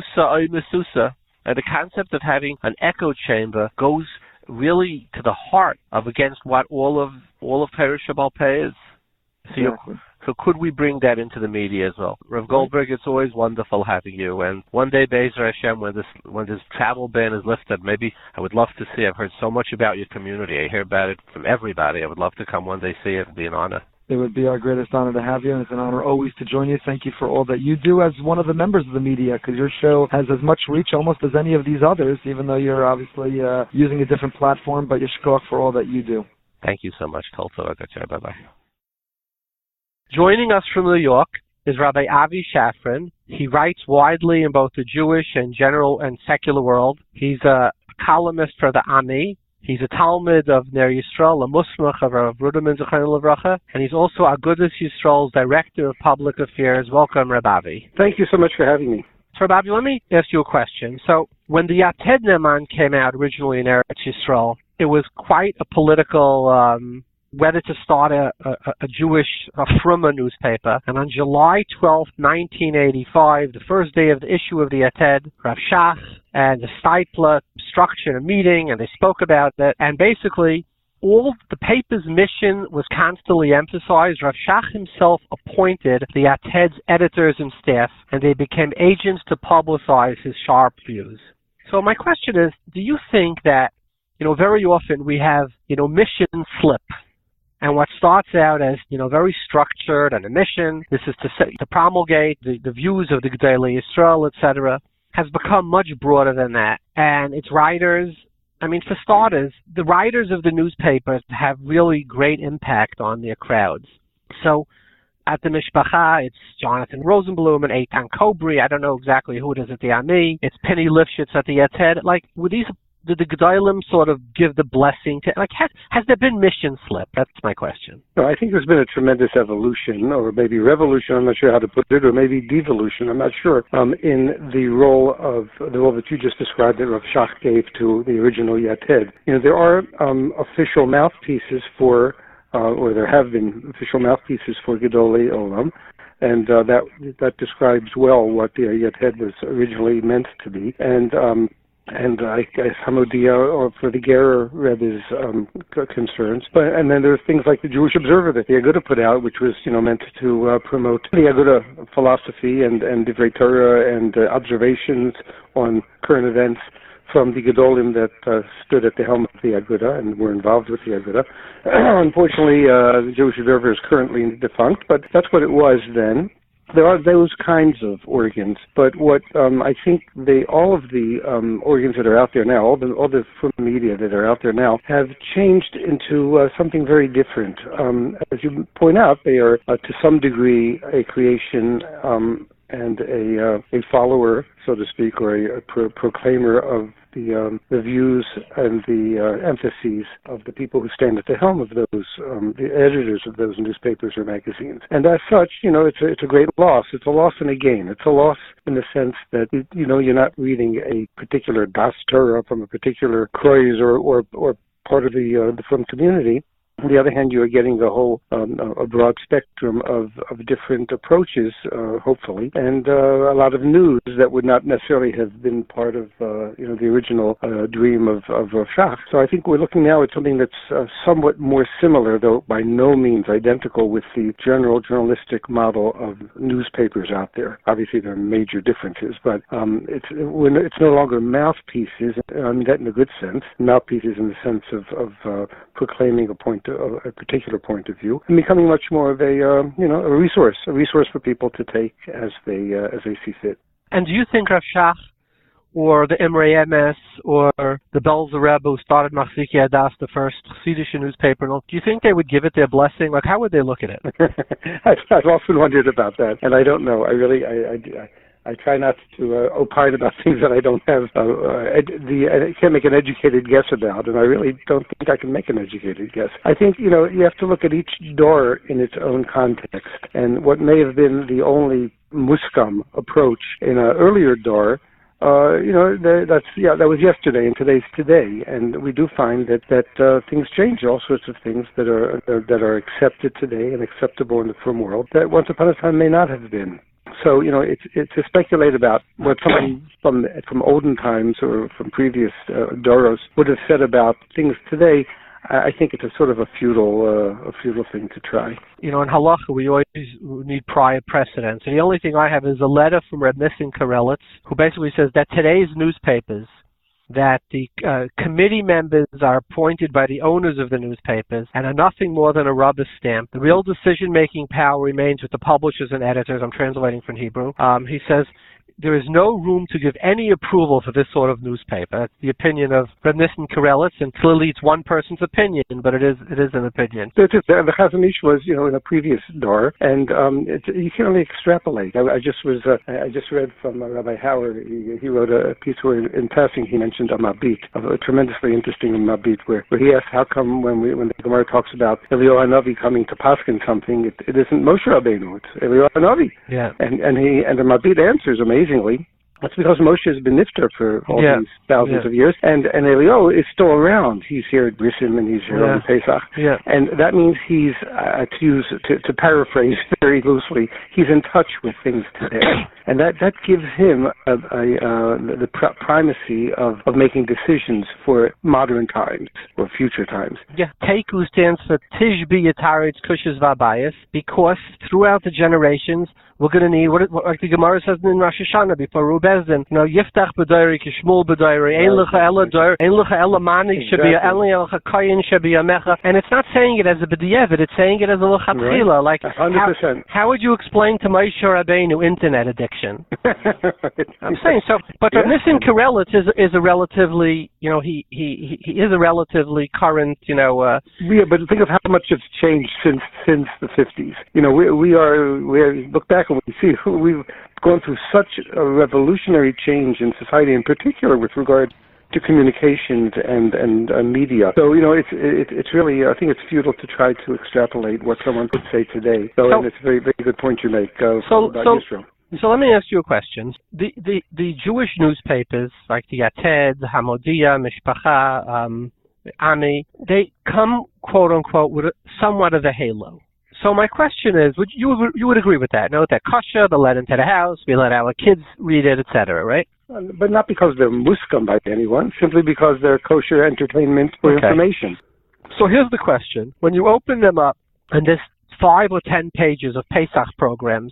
D: the concept of having an echo chamber goes really to the heart of against what all of all of Perush Baal Peh is. So, exactly. So could we bring that into the media as well? Rav Goldberg, it's always wonderful having you. And one day, Be'ezer Hashem, when this when this travel ban is lifted, maybe I would love to see. I've heard so much about your community. I hear about it from everybody. I would love to come one day see it. It'd be an honor. It would be our greatest honor to have you, and it's an honor always to join you. Thank you for all that you do as one of the members of the media, because your show has as much reach almost as any of these others, even though you're obviously uh, using a different platform, but yeshkoach for all that you do. Thank you so much, Tolto. Bye-bye. Joining us from New York is Rabbi Avi Shafran. He writes widely in both the Jewish and general and secular world. He's a columnist for the Ami. He's a Talmud of Ner Yisrael, a Musmach of Rav Ruderman Zechron Levracha, and he's also Agudas Yisrael's Director of Public Affairs. Welcome, Rabbi Avi.
E: Thank you so much for having me.
C: So, Rabbi Avi, let me ask you a question. So, when the Yated Ne'eman came out originally in Eretz Yisrael, it was quite a political, um, whether to start a, a, a Jewish a Fruma newspaper. And on July twelfth, nineteen eighty-five, the first day of the issue of the Yated, Rav Shach and the Steipler structured a meeting, and they spoke about that. And basically, all the paper's mission was constantly emphasized. Rav Shach himself appointed the Yated's editors and staff, and they became agents to publicize his sharp views. So my question is, do you think that, you know, very often we have, you know, mission slip, and what starts out as, you know, very structured and a mission, this is to say, to promulgate the, the views of the Gedolei Yisrael, et cetera, has become much broader than that. And its writers, I mean, for starters, the writers of the newspapers have really great impact on their crowds. So at the Mishpacha, it's Jonathan Rosenblum and Eitan Kobri. I don't know exactly who it is at the Ami. It's Penny Lifshitz at the Yated. Like, were these, did the Gedolim sort of give the blessing to, like, has, has there been mission slip? That's my question.
E: No, I think there's been a tremendous evolution, or maybe revolution, I'm not sure how to put it, or maybe devolution, I'm not sure, um, in the role of, the role that you just described that Rav Shach gave to the original Yated. You know, there are um, official mouthpieces for, uh, or there have been official mouthpieces for Gedolei Olam, and uh, that that describes well what the Yated was originally meant to be. And um, and I guess Hamodia, or for the Gerer Rebbe's um, concerns. But and then there's things like the Jewish Observer that the Aguda put out, which was you know meant to uh, promote the Aguda philosophy and and Divrei Torah and uh, observations on current events from the Gedolim that uh, stood at the helm of the Aguda and were involved with the Aguda. Unfortunately, uh, the Jewish Observer is currently defunct, but that's what it was then. There are those kinds of organs, but what um, I think they, all of the um, organs that are out there now, all the all the media that are out there now, have changed into uh, something very different. Um, as you point out, they are uh, to some degree a creation um, and a uh, a follower, so to speak, or a, a pro- proclaimer of the um, the views and the uh, emphases of the people who stand at the helm of those, um, the editors of those newspapers or magazines. And as such, you know, it's a, it's a great loss. It's a loss and a gain. It's a loss in the sense that, you know, you're not reading a particular Das Torah from a particular Kreuz or, or, or part of the, uh, the Frum community. On the other hand, you are getting the whole um, a broad spectrum of, of different approaches, uh, hopefully, and uh, a lot of news that would not necessarily have been part of uh, you know the original uh, dream of of Rav Shach. So I think we're looking now at something that's uh, somewhat more similar, though by no means identical, with the general journalistic model of newspapers out there. Obviously, there are major differences, but um, it's we're, it's no longer mouthpieces. I mean that in a good sense, mouthpieces in the sense of of uh, proclaiming a point. A particular point of view, and becoming much more of a uh, you know a resource, a resource for people to take as they uh, as they see fit.
C: And do you think Rav Shach or the Emrei Emes or the Belzer Rebbe who started Machziki Adas, the first Chassidish newspaper, do you think they would give it their blessing? Like, how would they look at it?
E: I've, I've often wondered about that, and I don't know. I really I. I, I I try not to uh, opine about things that I don't have uh, uh, ed- the I can't make an educated guess about, and I really don't think I can make an educated guess. I think you know you have to look at each door in its own context, and what may have been the only muskam approach in an earlier door. Uh, you know, the, that's yeah, that was yesterday, and today's today, and we do find that that uh, things change. All sorts of things that are uh, that are accepted today and acceptable in the Frum world that once upon a time may not have been. So, you know, it's, it's to speculate about what somebody from from olden times or from previous uh, Doros would have said about things today, I think it's a sort of a futile uh, a futile thing to try.
C: You know, in Halacha, we always need prior precedents. And the only thing I have is a letter from Reb Nissim Karelitz, who basically says that today's newspapers, that the uh, committee members are appointed by the owners of the newspapers and are nothing more than a rubber stamp. The real decision-making power remains with the publishers and editors. I'm translating from Hebrew. Um, he says, there is no room to give any approval for this sort of newspaper. That's the opinion of Reb Nissim Karelitz, and clearly it's one person's opinion, but it is it is an opinion.
E: So the Chazon Ish was, you know, in a previous door, and um, it, you can only extrapolate. I, I just was, uh, I just read from uh, Rabbi Howard. He, he wrote a piece where, in passing, he mentioned a Mabit, a tremendously interesting Mabit, where, where he asked how come when we when the Gemara talks about Eliyahu Hanavi coming to paskin something, it, it isn't Moshe Rabbeinu, it's Eliyahu Hanavi.
C: Yeah. And
E: and he and the Mabit answers amazing. That's because Moshe has been nifter for all
C: yeah.
E: these thousands
C: yeah.
E: of years, and and Eliyahu is still around. He's here at Brissim and he's here
C: yeah.
E: on Pesach,
C: yeah.
E: and that means he's, uh, to use to, to paraphrase very loosely, he's in touch with things today, and that, that gives him a, a, uh, the pr- primacy of, of making decisions for modern times or future times.
C: Yeah, Teiku stands for Tishbi Yataritz Kushas Vabayas, because throughout the generations we're going to need, what, it, what like the Gemara says in Rosh Hashanah before Rubezdin, you know, Yiftach b'dayri kishmul b'dayri, ein lecha ela dayri, ein lecha ela manik shebiya, ein lecha kayin shebiya mecha, and it's not saying it as a b'diavad, it's saying it as a lechatchila. Like,
E: one hundred percent.
C: How, how would you explain to Moshe Rabbeinu internet addiction? I'm saying so, but yeah. Nissim Karelitz is is a relatively, you know, he he he is a relatively current, you know. Uh,
E: yeah, but think of how much it's changed since since the fifties. You know, we we are we look back and we see we've gone through such a revolutionary change in society, in particular with regard to communications and and uh, media. So you know, it's it, it's really I think it's futile to try to extrapolate what someone could say today. So, so and it's a very very good point you make uh,
C: so,
E: about
C: so,
E: Israel.
C: So let me ask you a question. The the, the Jewish newspapers like the Yated, Hamodia, Mishpacha, um, Ami, they come quote unquote with a, somewhat of a halo. So my question is, would you you would agree with that? No, that kosher, the let into the house, we let our kids read it, et cetera, right?
E: but not because they're muskam by anyone, simply because they're kosher entertainment or
C: Okay.
E: information.
C: So here's the question. When you open them up, and there's five or ten pages of Pesach programs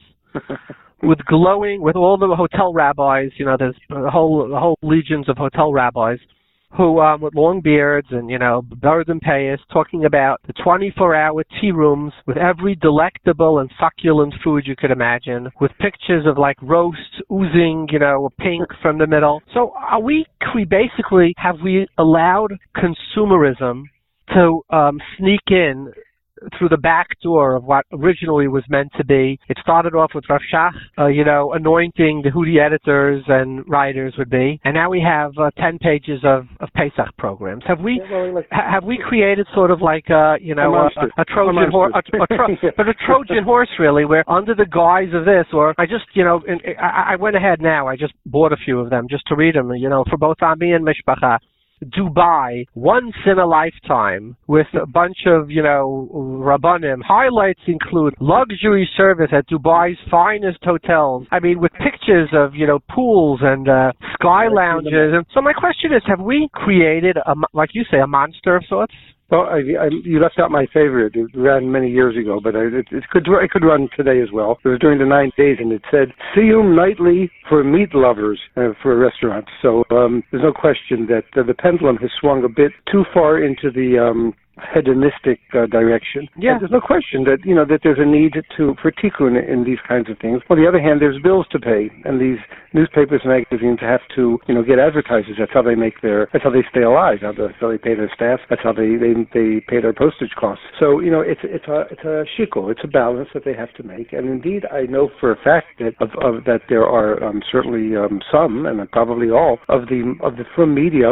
C: with glowing, with all the hotel rabbis, you know, there's a whole, a whole legions of hotel rabbis who, um, with long beards and, you know, beard and payas, talking about the twenty-four hour tea rooms with every delectable and succulent food you could imagine, with pictures of, like, roasts oozing, you know, pink from the middle. So are we, we basically, have we allowed consumerism to um, sneak in through the back door of what originally was meant to be? It started off with Rav Shach, uh, you know, anointing the who the editors and writers would be, and now we have uh, ten pages of, of Pesach programs. Have we ha- have we created sort of like a, you know,
E: A
C: a,
E: monster.
C: a, a Trojan
E: A
C: horse,
E: monster.
C: a, a tro-
E: Yeah.
C: but a Trojan horse really, where under the guise of this, or I just, you know, in, I, I went ahead now, I just bought a few of them just to read them, you know, for both Ami and Mishpacha. Dubai, once in a lifetime, with a bunch of, you know, Rabbanim. Highlights include luxury service at Dubai's finest hotels. I mean, with pictures of, you know, pools and uh, sky lounges. And so my question is, have we created, a, like you say, a monster of sorts?
E: Well, I, I, you left out my favorite. It ran many years ago, but I, it, it could it could run today as well. It was during the nine days, and it said "Siyum nightly for meat lovers" uh, for restaurants. So um, there's no question that uh, the pendulum has swung a bit too far into the um, hedonistic uh, direction.
C: Yeah.
E: And there's no question that you know that there's a need to for tikkun in these kinds of things. On the other hand, there's bills to pay, and these newspapers and magazines have to you know get advertisers. That's how they make their. That's how they stay alive. That's how they pay their staff. That's how they they, they pay their postage costs. So you know it's it's a it's a shikol. It's a balance that they have to make. And indeed, I know for a fact that of, of that there are um, certainly um, some, and probably all of the of the from media.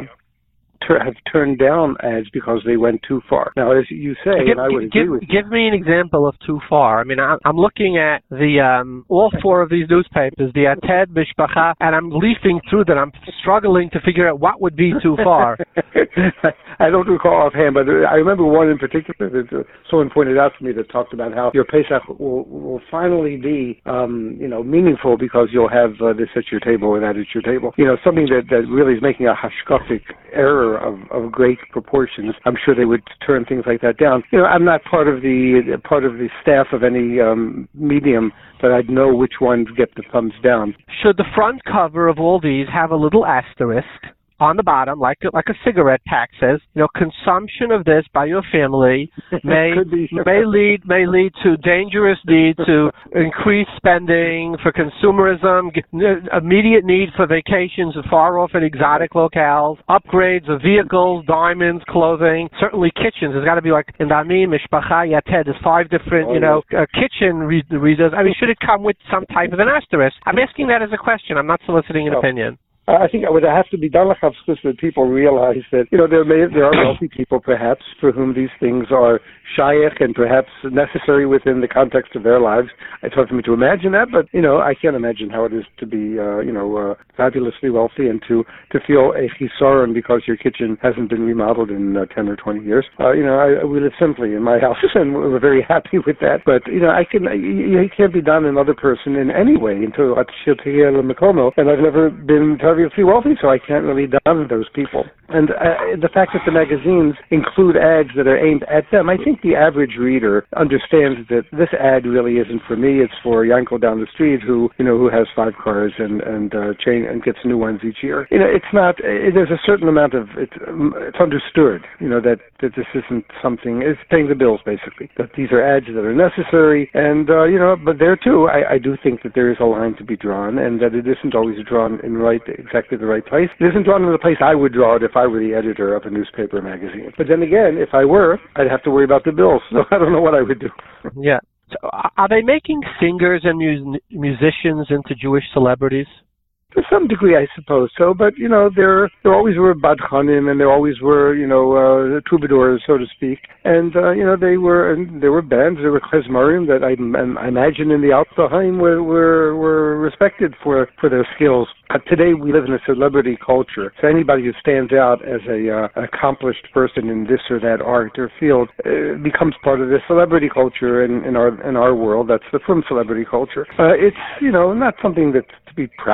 E: Have turned down ads because they went too far. Now, as you say,
C: give,
E: and I would
C: give,
E: agree with
C: give me an example of too far. I mean, I'm, I'm looking at the um, all four of these newspapers, the Ated, Mishpacha, and I'm leafing through that. I'm struggling to figure out what would be too far.
E: I don't recall offhand, but I remember one in particular that uh, someone pointed out to me that talked about how your Pesach will, will finally be, um, you know, meaningful because you'll have uh, this at your table and that at your table. You know, something that, that really is making a hashkafic error of, of great proportions. I'm sure they would turn things like that down. You know, I'm not part of the part of the staff of any um, medium, but I'd know which ones get the thumbs down.
C: Should the front cover of all these have a little asterisk on the bottom, like like a cigarette pack says, you know, consumption of this by your family may may lead may lead to dangerous need to increase spending for consumerism, immediate need for vacations far off and exotic locales, upgrades of vehicles, diamonds, clothing, certainly kitchens. There's got to be like in the Ami, Mishpacha, Yated. There's five different, you know, uh, kitchen re- readers. I mean, should it come with some type of an asterisk? I'm asking that as a question. I'm not soliciting an
E: oh.
C: opinion.
E: I think it would have to be done like that people realize that, you know, there may there are wealthy people perhaps for whom these things are shaykh and perhaps necessary within the context of their lives. It's hard for me to imagine that, but, you know, I can't imagine how it is to be, uh, you know, uh, fabulously wealthy and to, to feel a chisaron because your kitchen hasn't been remodeled in uh, ten or twenty years. Uh, you know, I, we live simply in my house and we're very happy with that. But, you know, I can, it can't be done another person in any way until and I've never been obviously wealthy, so I can't really down those people. And uh, the fact that the magazines include ads that are aimed at them, I think the average reader understands that this ad really isn't for me. It's for Yanko down the street who, you know, who has five cars and and uh, chain and gets new ones each year. You know, it's not. It, there's a certain amount of it's um, it's understood. You know that that this isn't something. It's paying the bills basically. That these are ads that are necessary, and uh, you know, but there too, I, I do think that there is a line to be drawn, and that it isn't always drawn in right. exactly the right place. It isn't drawn in the place I would draw it if I were the editor of a newspaper or magazine. But then again, if I were, I'd have to worry about the bills, so I don't know what I would do.
C: Yeah. So are they making singers and mus- musicians into Jewish celebrities?
E: To some degree, I suppose so, but, you know, there there always were badchanim, and there always were, you know, uh, troubadours, so to speak, and, uh, you know, they were, and there were bands, there were klezmarim that I, I imagine in the Alphaheim were, were, were respected for, for their skills. Uh, today, we live in a celebrity culture, so anybody who stands out as a uh, an accomplished person in this or that art or field uh, becomes part of the celebrity culture in, in our in our world. That's the film celebrity culture. Uh, it's, you know, not something that's to be proud of,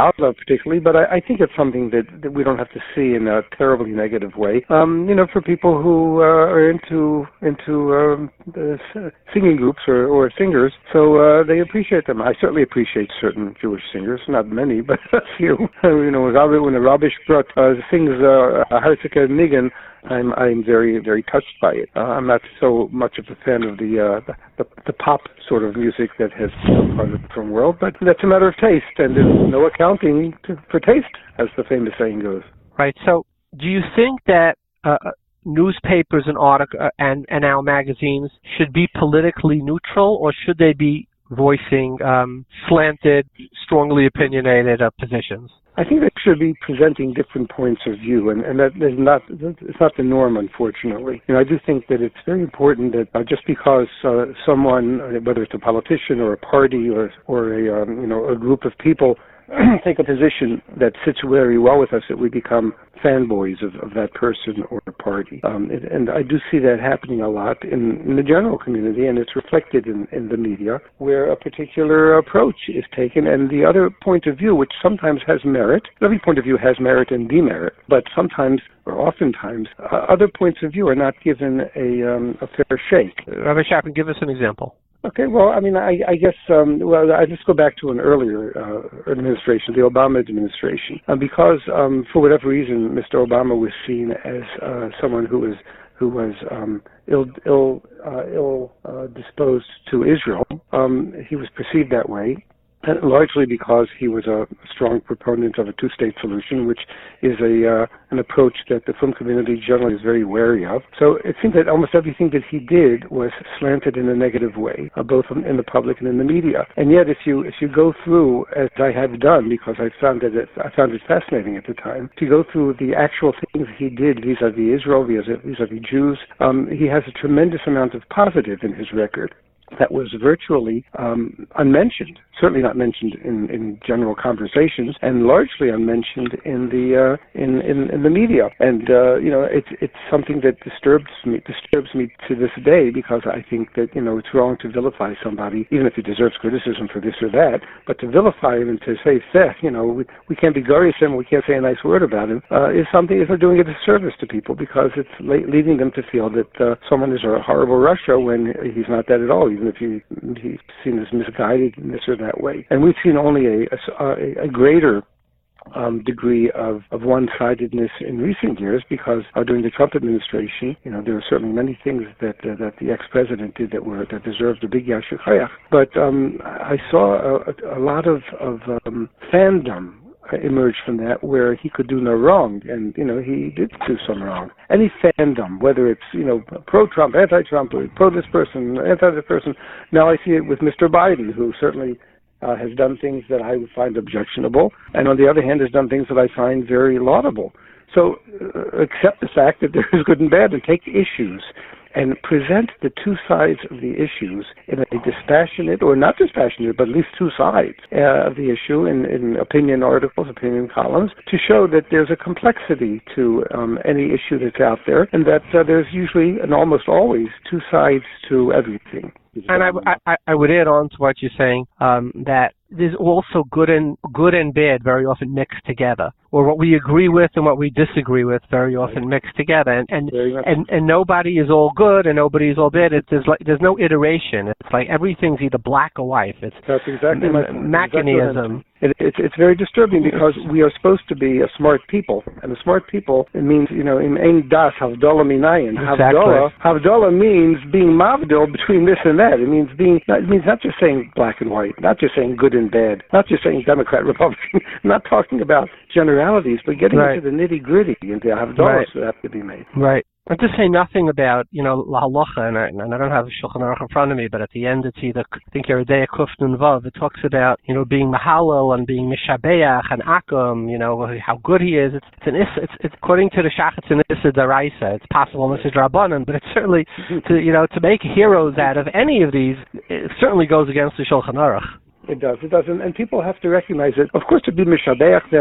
E: particularly, but I, I think it's something that, that we don't have to see in a terribly negative way. Um, you know, for people who uh, are into into um, uh, singing groups or, or singers, so uh, they appreciate them. I certainly appreciate certain Jewish singers, not many, but a few. You know, when the Rabbi Sprott uh, sings uh, Harzika Nigan, I'm I'm very very touched by it. Uh, I'm not so much of a fan of the, uh, the the pop sort of music that has become part of the film world, but that's a matter of taste, and there's no accounting to, for taste, as the famous saying goes.
C: Right. So, do you think that uh, newspapers and artic- uh, and and our magazines should be politically neutral, or should they be voicing um, slanted, strongly opinionated uh, positions?
E: I think they should be presenting different points of view, and, and that is not it's not the norm, unfortunately. You know, I do think that it's very important that uh, just because uh, someone, whether it's a politician or a party or or a um, you know a group of people, take a position that sits very well with us, that we become fanboys of, of that person or party. Um, and, and I do see that happening a lot in, in the general community, and it's reflected in, in the media, where a particular approach is taken, and the other point of view, which sometimes has merit. Every point of view has merit and demerit, but sometimes, or oftentimes, uh, other points of view are not given a, um, a fair shake.
C: Rabbi Shapin, give us an example.
E: Okay, well, I mean, I, I guess, um, well, I just go back to an earlier uh, administration, the Obama administration, uh, because um, for whatever reason, Mister Obama was seen as uh, someone who was who was um, ill ill uh, ill uh, disposed to Israel. Um, he was perceived that way. And largely because he was a strong proponent of a two-state solution, which is a uh, an approach that the film community generally is very wary of. So it seems that almost everything that he did was slanted in a negative way, uh, both in the public and in the media. And yet, if you if you go through, as I have done, because I found it I found it fascinating at the time, to go through the actual things he did vis-a-vis Israel, vis-a-vis Jews, um, he has a tremendous amount of positive in his record that was virtually um, unmentioned, certainly not mentioned in, in general conversations, and largely unmentioned in the uh, in, in in the media. And uh, you know, it's it's something that disturbs me disturbs me to this day, because I think that you know it's wrong to vilify somebody, even if he deserves criticism for this or that. But to vilify him and to say, "Seth, you know, we, we can't be gurish him, we can't say a nice word about him," uh, is something is doing a disservice to people, because it's la- leading them to feel that uh, someone is a horrible Russia when he's not that at all. Even if he, he's seen as misguided in this or that way. And we've seen only a, a, a greater um, degree of, of one-sidedness in recent years, because uh, during the Trump administration, you know, there were certainly many things that uh, that the ex-president did that were that deserved a big yashir chayach. But um, I saw a, a lot of, of um, fandom emerged from that, where he could do no wrong, and you know he did do some wrong. Any fandom, whether it's you know pro-Trump, anti-Trump, or pro this person, anti-this person. Now I see it with Mister Biden, who certainly uh, has done things that I would find objectionable, and on the other hand has done things that I find very laudable. So uh, accept the fact that there is good and bad, and take issues and present the two sides of the issues in a dispassionate, or not dispassionate, but at least two sides uh, of the issue in, in opinion articles, opinion columns, to show that there's a complexity to um, any issue that's out there, and that uh, there's usually and almost always two sides to everything.
C: And I, I, I would add on to what you're saying, um, that there's also good and good and bad very often mixed together, or what we agree with and what we disagree with very often mixed together, and and and, and nobody is all good and nobody is all bad. It's there's like there's no iteration. It's like everything's either black or white. It's
E: that's exactly
C: m-
E: my
C: mechanism.
E: It, it's it's very disturbing, because we are supposed to be a smart people, and a smart people, it means you know in ein das havdalah minayin. Havdalah havdalah means being mavdil between this and that. It means being it means not just saying black and white, not just saying good and bad, not just saying Democrat, Republican. I'm not talking about generalities, but getting
C: right.
E: into the nitty gritty and the havdalahs right. that have to be made.
C: Right. And to say nothing about, you know, la halacha, and I, and I don't have the Shulchan Aruch in front of me, but at the end it's either, I think Yeridei Kuf Nun Vav, it talks about, you know, being mahalal and being mishabeach and akum, you know, how good he is. It's, it's an issa, it's, it's according to the Shach, it's an issa daraisa. It's possible Mister Drabanan, but it's certainly, to, you know, to make heroes out of any of these, it certainly goes against the Shulchan Aruch.
E: It does, it does, and, and people have to recognize it. Of course, to be mishabeach them,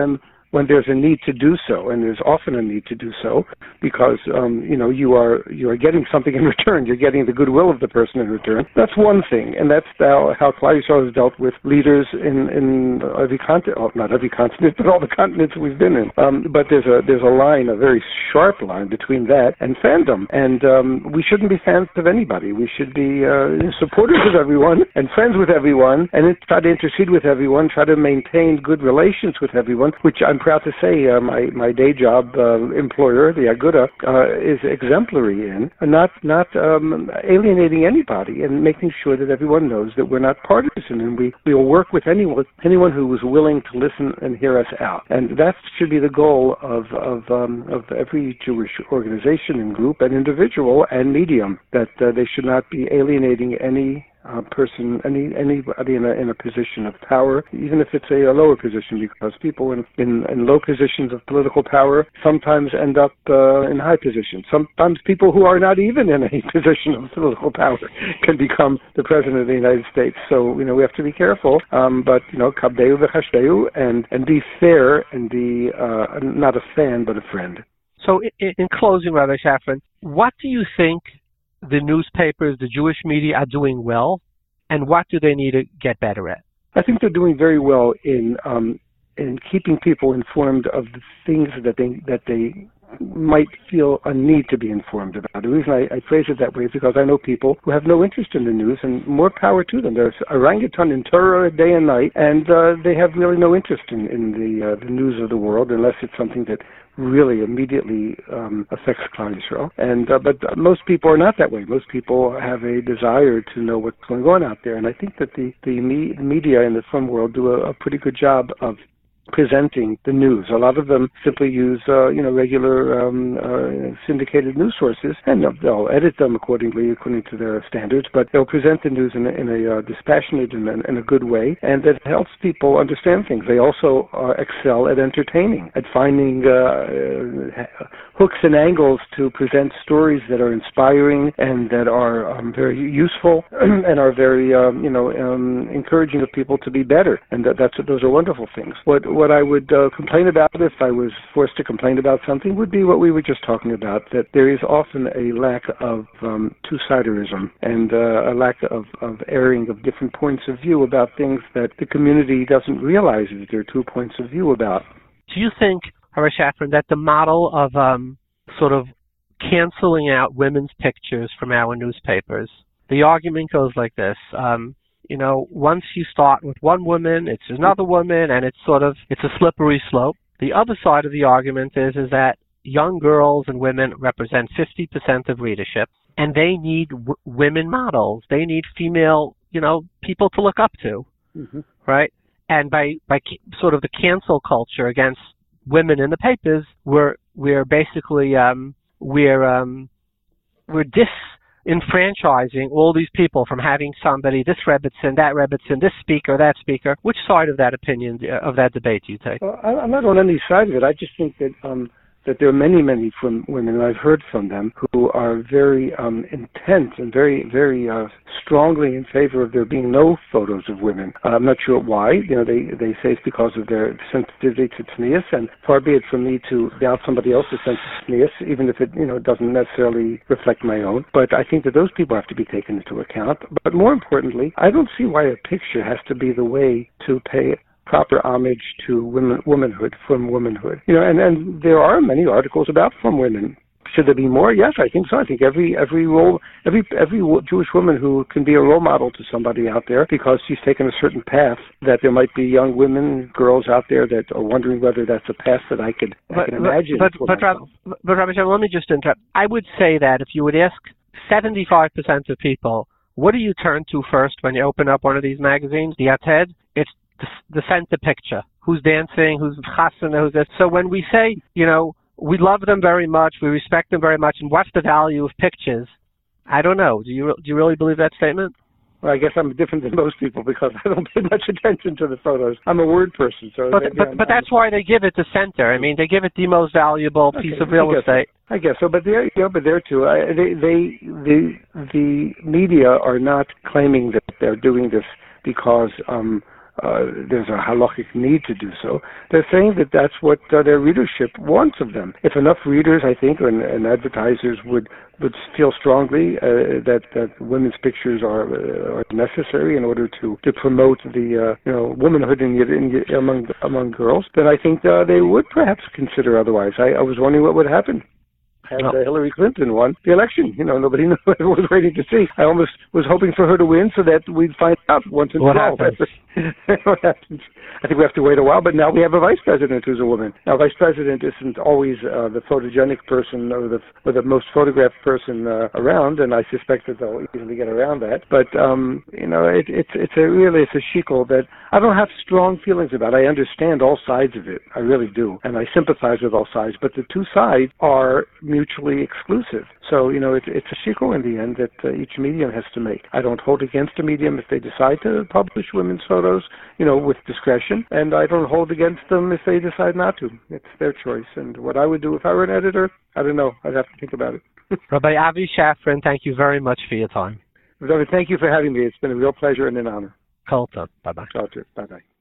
E: when there's a need to do so, and there's often a need to do so, because um, you know you are you are getting something in return. You're getting the goodwill of the person in return. That's one thing, and that's how how Klal Yisrael has dealt with leaders in in every continent, oh, not every continent, but all the continents we've been in. Um, but there's a there's a line, a very sharp line between that and fandom, and um, we shouldn't be fans of anybody. We should be uh, supporters of everyone and friends with everyone, and try to intercede with everyone, try to maintain good relations with everyone, which I'm proud to say uh, my my day job uh, employer, the Aguda, uh, is exemplary in, not not um, alienating anybody, and making sure that everyone knows that we're not partisan, and we we will work with anyone anyone who is willing to listen and hear us out, and that should be the goal of of um, of every Jewish organization and group and individual and medium, that uh, they should not be alienating any Uh, person, any anybody in a in a position of power, even if it's a, a lower position, because people in, in, in low positions of political power sometimes end up uh, in high positions. Sometimes people who are not even in a position of political power can become the president of the United States. So you know we have to be careful. Um, but you know, kabdeu v'chashdeu, and and be fair and be uh, not a fan but a friend.
C: So in, in closing, Rabbi Shafran, what do you think the newspapers, the Jewish media are doing well, and what do they need to get better at?
E: I think they're doing very well in um, in keeping people informed of the things that they that they might feel a need to be informed about. The reason I, I phrase it that way is because I know people who have no interest in the news, and more power to them. There's orangutan in Torah day and night, and uh, they have really no interest in, in the uh, the news of the world unless it's something that really immediately um, affects Klal Yisrael. And uh, but most people are not that way. Most people have a desire to know what's going on out there, and I think that the the me- media in the film world do a, a pretty good job of presenting the news. A lot of them simply use, uh, you know, regular um, uh, syndicated news sources, and they'll edit them accordingly, according to their standards, but they'll present the news in a, in a uh, dispassionate and in a good way, and that helps people understand things. They also uh, excel at entertaining, at finding uh, uh, hooks and angles to present stories that are inspiring and that are um, very useful and are very, um, you know, um, encouraging of people to be better, and that, that's those are wonderful things. What What I would uh, complain about, if I was forced to complain about something, would be what we were just talking about, that there is often a lack of um, two-siderism and uh, a lack of, of airing of different points of view about things that the community doesn't realize that there are two points of view about.
C: Do you think, Rabbi Shafran, that the model of um, sort of canceling out women's pictures from our newspapers, the argument goes like this, um, you know, once you start with one woman, it's another woman, and it's sort of, it's a slippery slope. The other side of the argument is, is that young girls and women represent fifty percent of readership, and they need w- women models. They need female, you know, people to look up to, mm-hmm. right? And by, by ca- sort of the cancel culture against women in the papers, we're, we're basically, um, we're, um, we're dis, enfranchising all these people from having somebody, this Rebbitzin, that Rebbitzin, this speaker, that speaker. Which side of that opinion, of that debate do you take?
E: Well, I'm not on any side of it. I just think that um, that there are many, many from women, and I've heard from them, who are very um, intent and very, very uh, strongly in favor of there being no photos of women. Uh, I'm not sure why. You know, they, they say it's because of their sensitivity to tznius, and far be it from me to doubt somebody else's sense of tznius, even if it, you know, doesn't necessarily reflect my own. But I think that those people have to be taken into account. But more importantly, I don't see why a picture has to be the way to pay proper homage to women, womanhood, from womanhood. You know, and, and there are many articles about from women. Should there be more? Yes, I think so. I think every every role, every every Jewish woman who can be a role model to somebody out there because she's taken a certain path, that there might be young women, girls out there that are wondering whether that's a path that I could
C: but,
E: I can imagine.
C: But but, but, but, but Rabbi Shafran, let me just interrupt. I would say that if you would ask seventy-five percent of people, what do you turn to first when you open up one of these magazines, the Yated? It's the, the center picture. Who's dancing? Who's chasana? Who's this? So when we say, you know, we love them very much, we respect them very much, and what's the value of pictures? I don't know. Do you do you really believe that statement?
E: Well, I guess I'm different than most people because I don't pay much attention to the photos. I'm a word person, so.
C: But but, but that's why they give it the center. I mean, they give it the most valuable
E: okay,
C: piece of real
E: I
C: estate.
E: So. I guess so, but there, you know, but there too, I, they, they, the, the media are not claiming that they're doing this because um, uh, there's a halachic need to do so. They're saying that that's what uh, their readership wants of them. If enough readers, I think, and, and advertisers would would feel strongly uh, that that women's pictures are uh, are necessary in order to, to promote the uh, you know womanhood in, in among among girls, then I think uh, they would perhaps consider otherwise. I, I was wondering what would happen had uh, Hillary Clinton won the election. You know, nobody knew what was waiting to see. I almost was hoping for her to win so that we'd find out once and
C: what
E: for all.
C: Happens?
E: What happens? I think we have to wait a while, but now we have a vice president who's a woman. Now, vice president isn't always uh, the photogenic person or the or the most photographed person uh, around, and I suspect that they'll easily get around that. But um, you know, it, it's it's a really it's a shikol that I don't have strong feelings about. I understand all sides of it, I really do, and I sympathize with all sides. But the two sides are mutually exclusive. So you know, it, it's a shikol in the end that uh, each medium has to make. I don't hold against a medium if they decide to publish women's photos, you know, with discretion, and I don't hold against them if they decide not to. It's their choice. And what I would do if I were an editor, I don't know. I'd have to think about it.
C: Rabbi Avi Shafran, thank you very much for your time.
E: Thank you for having me. It's been a real pleasure and an honor.
C: Kol tov. Bye-bye.
E: Bye-bye.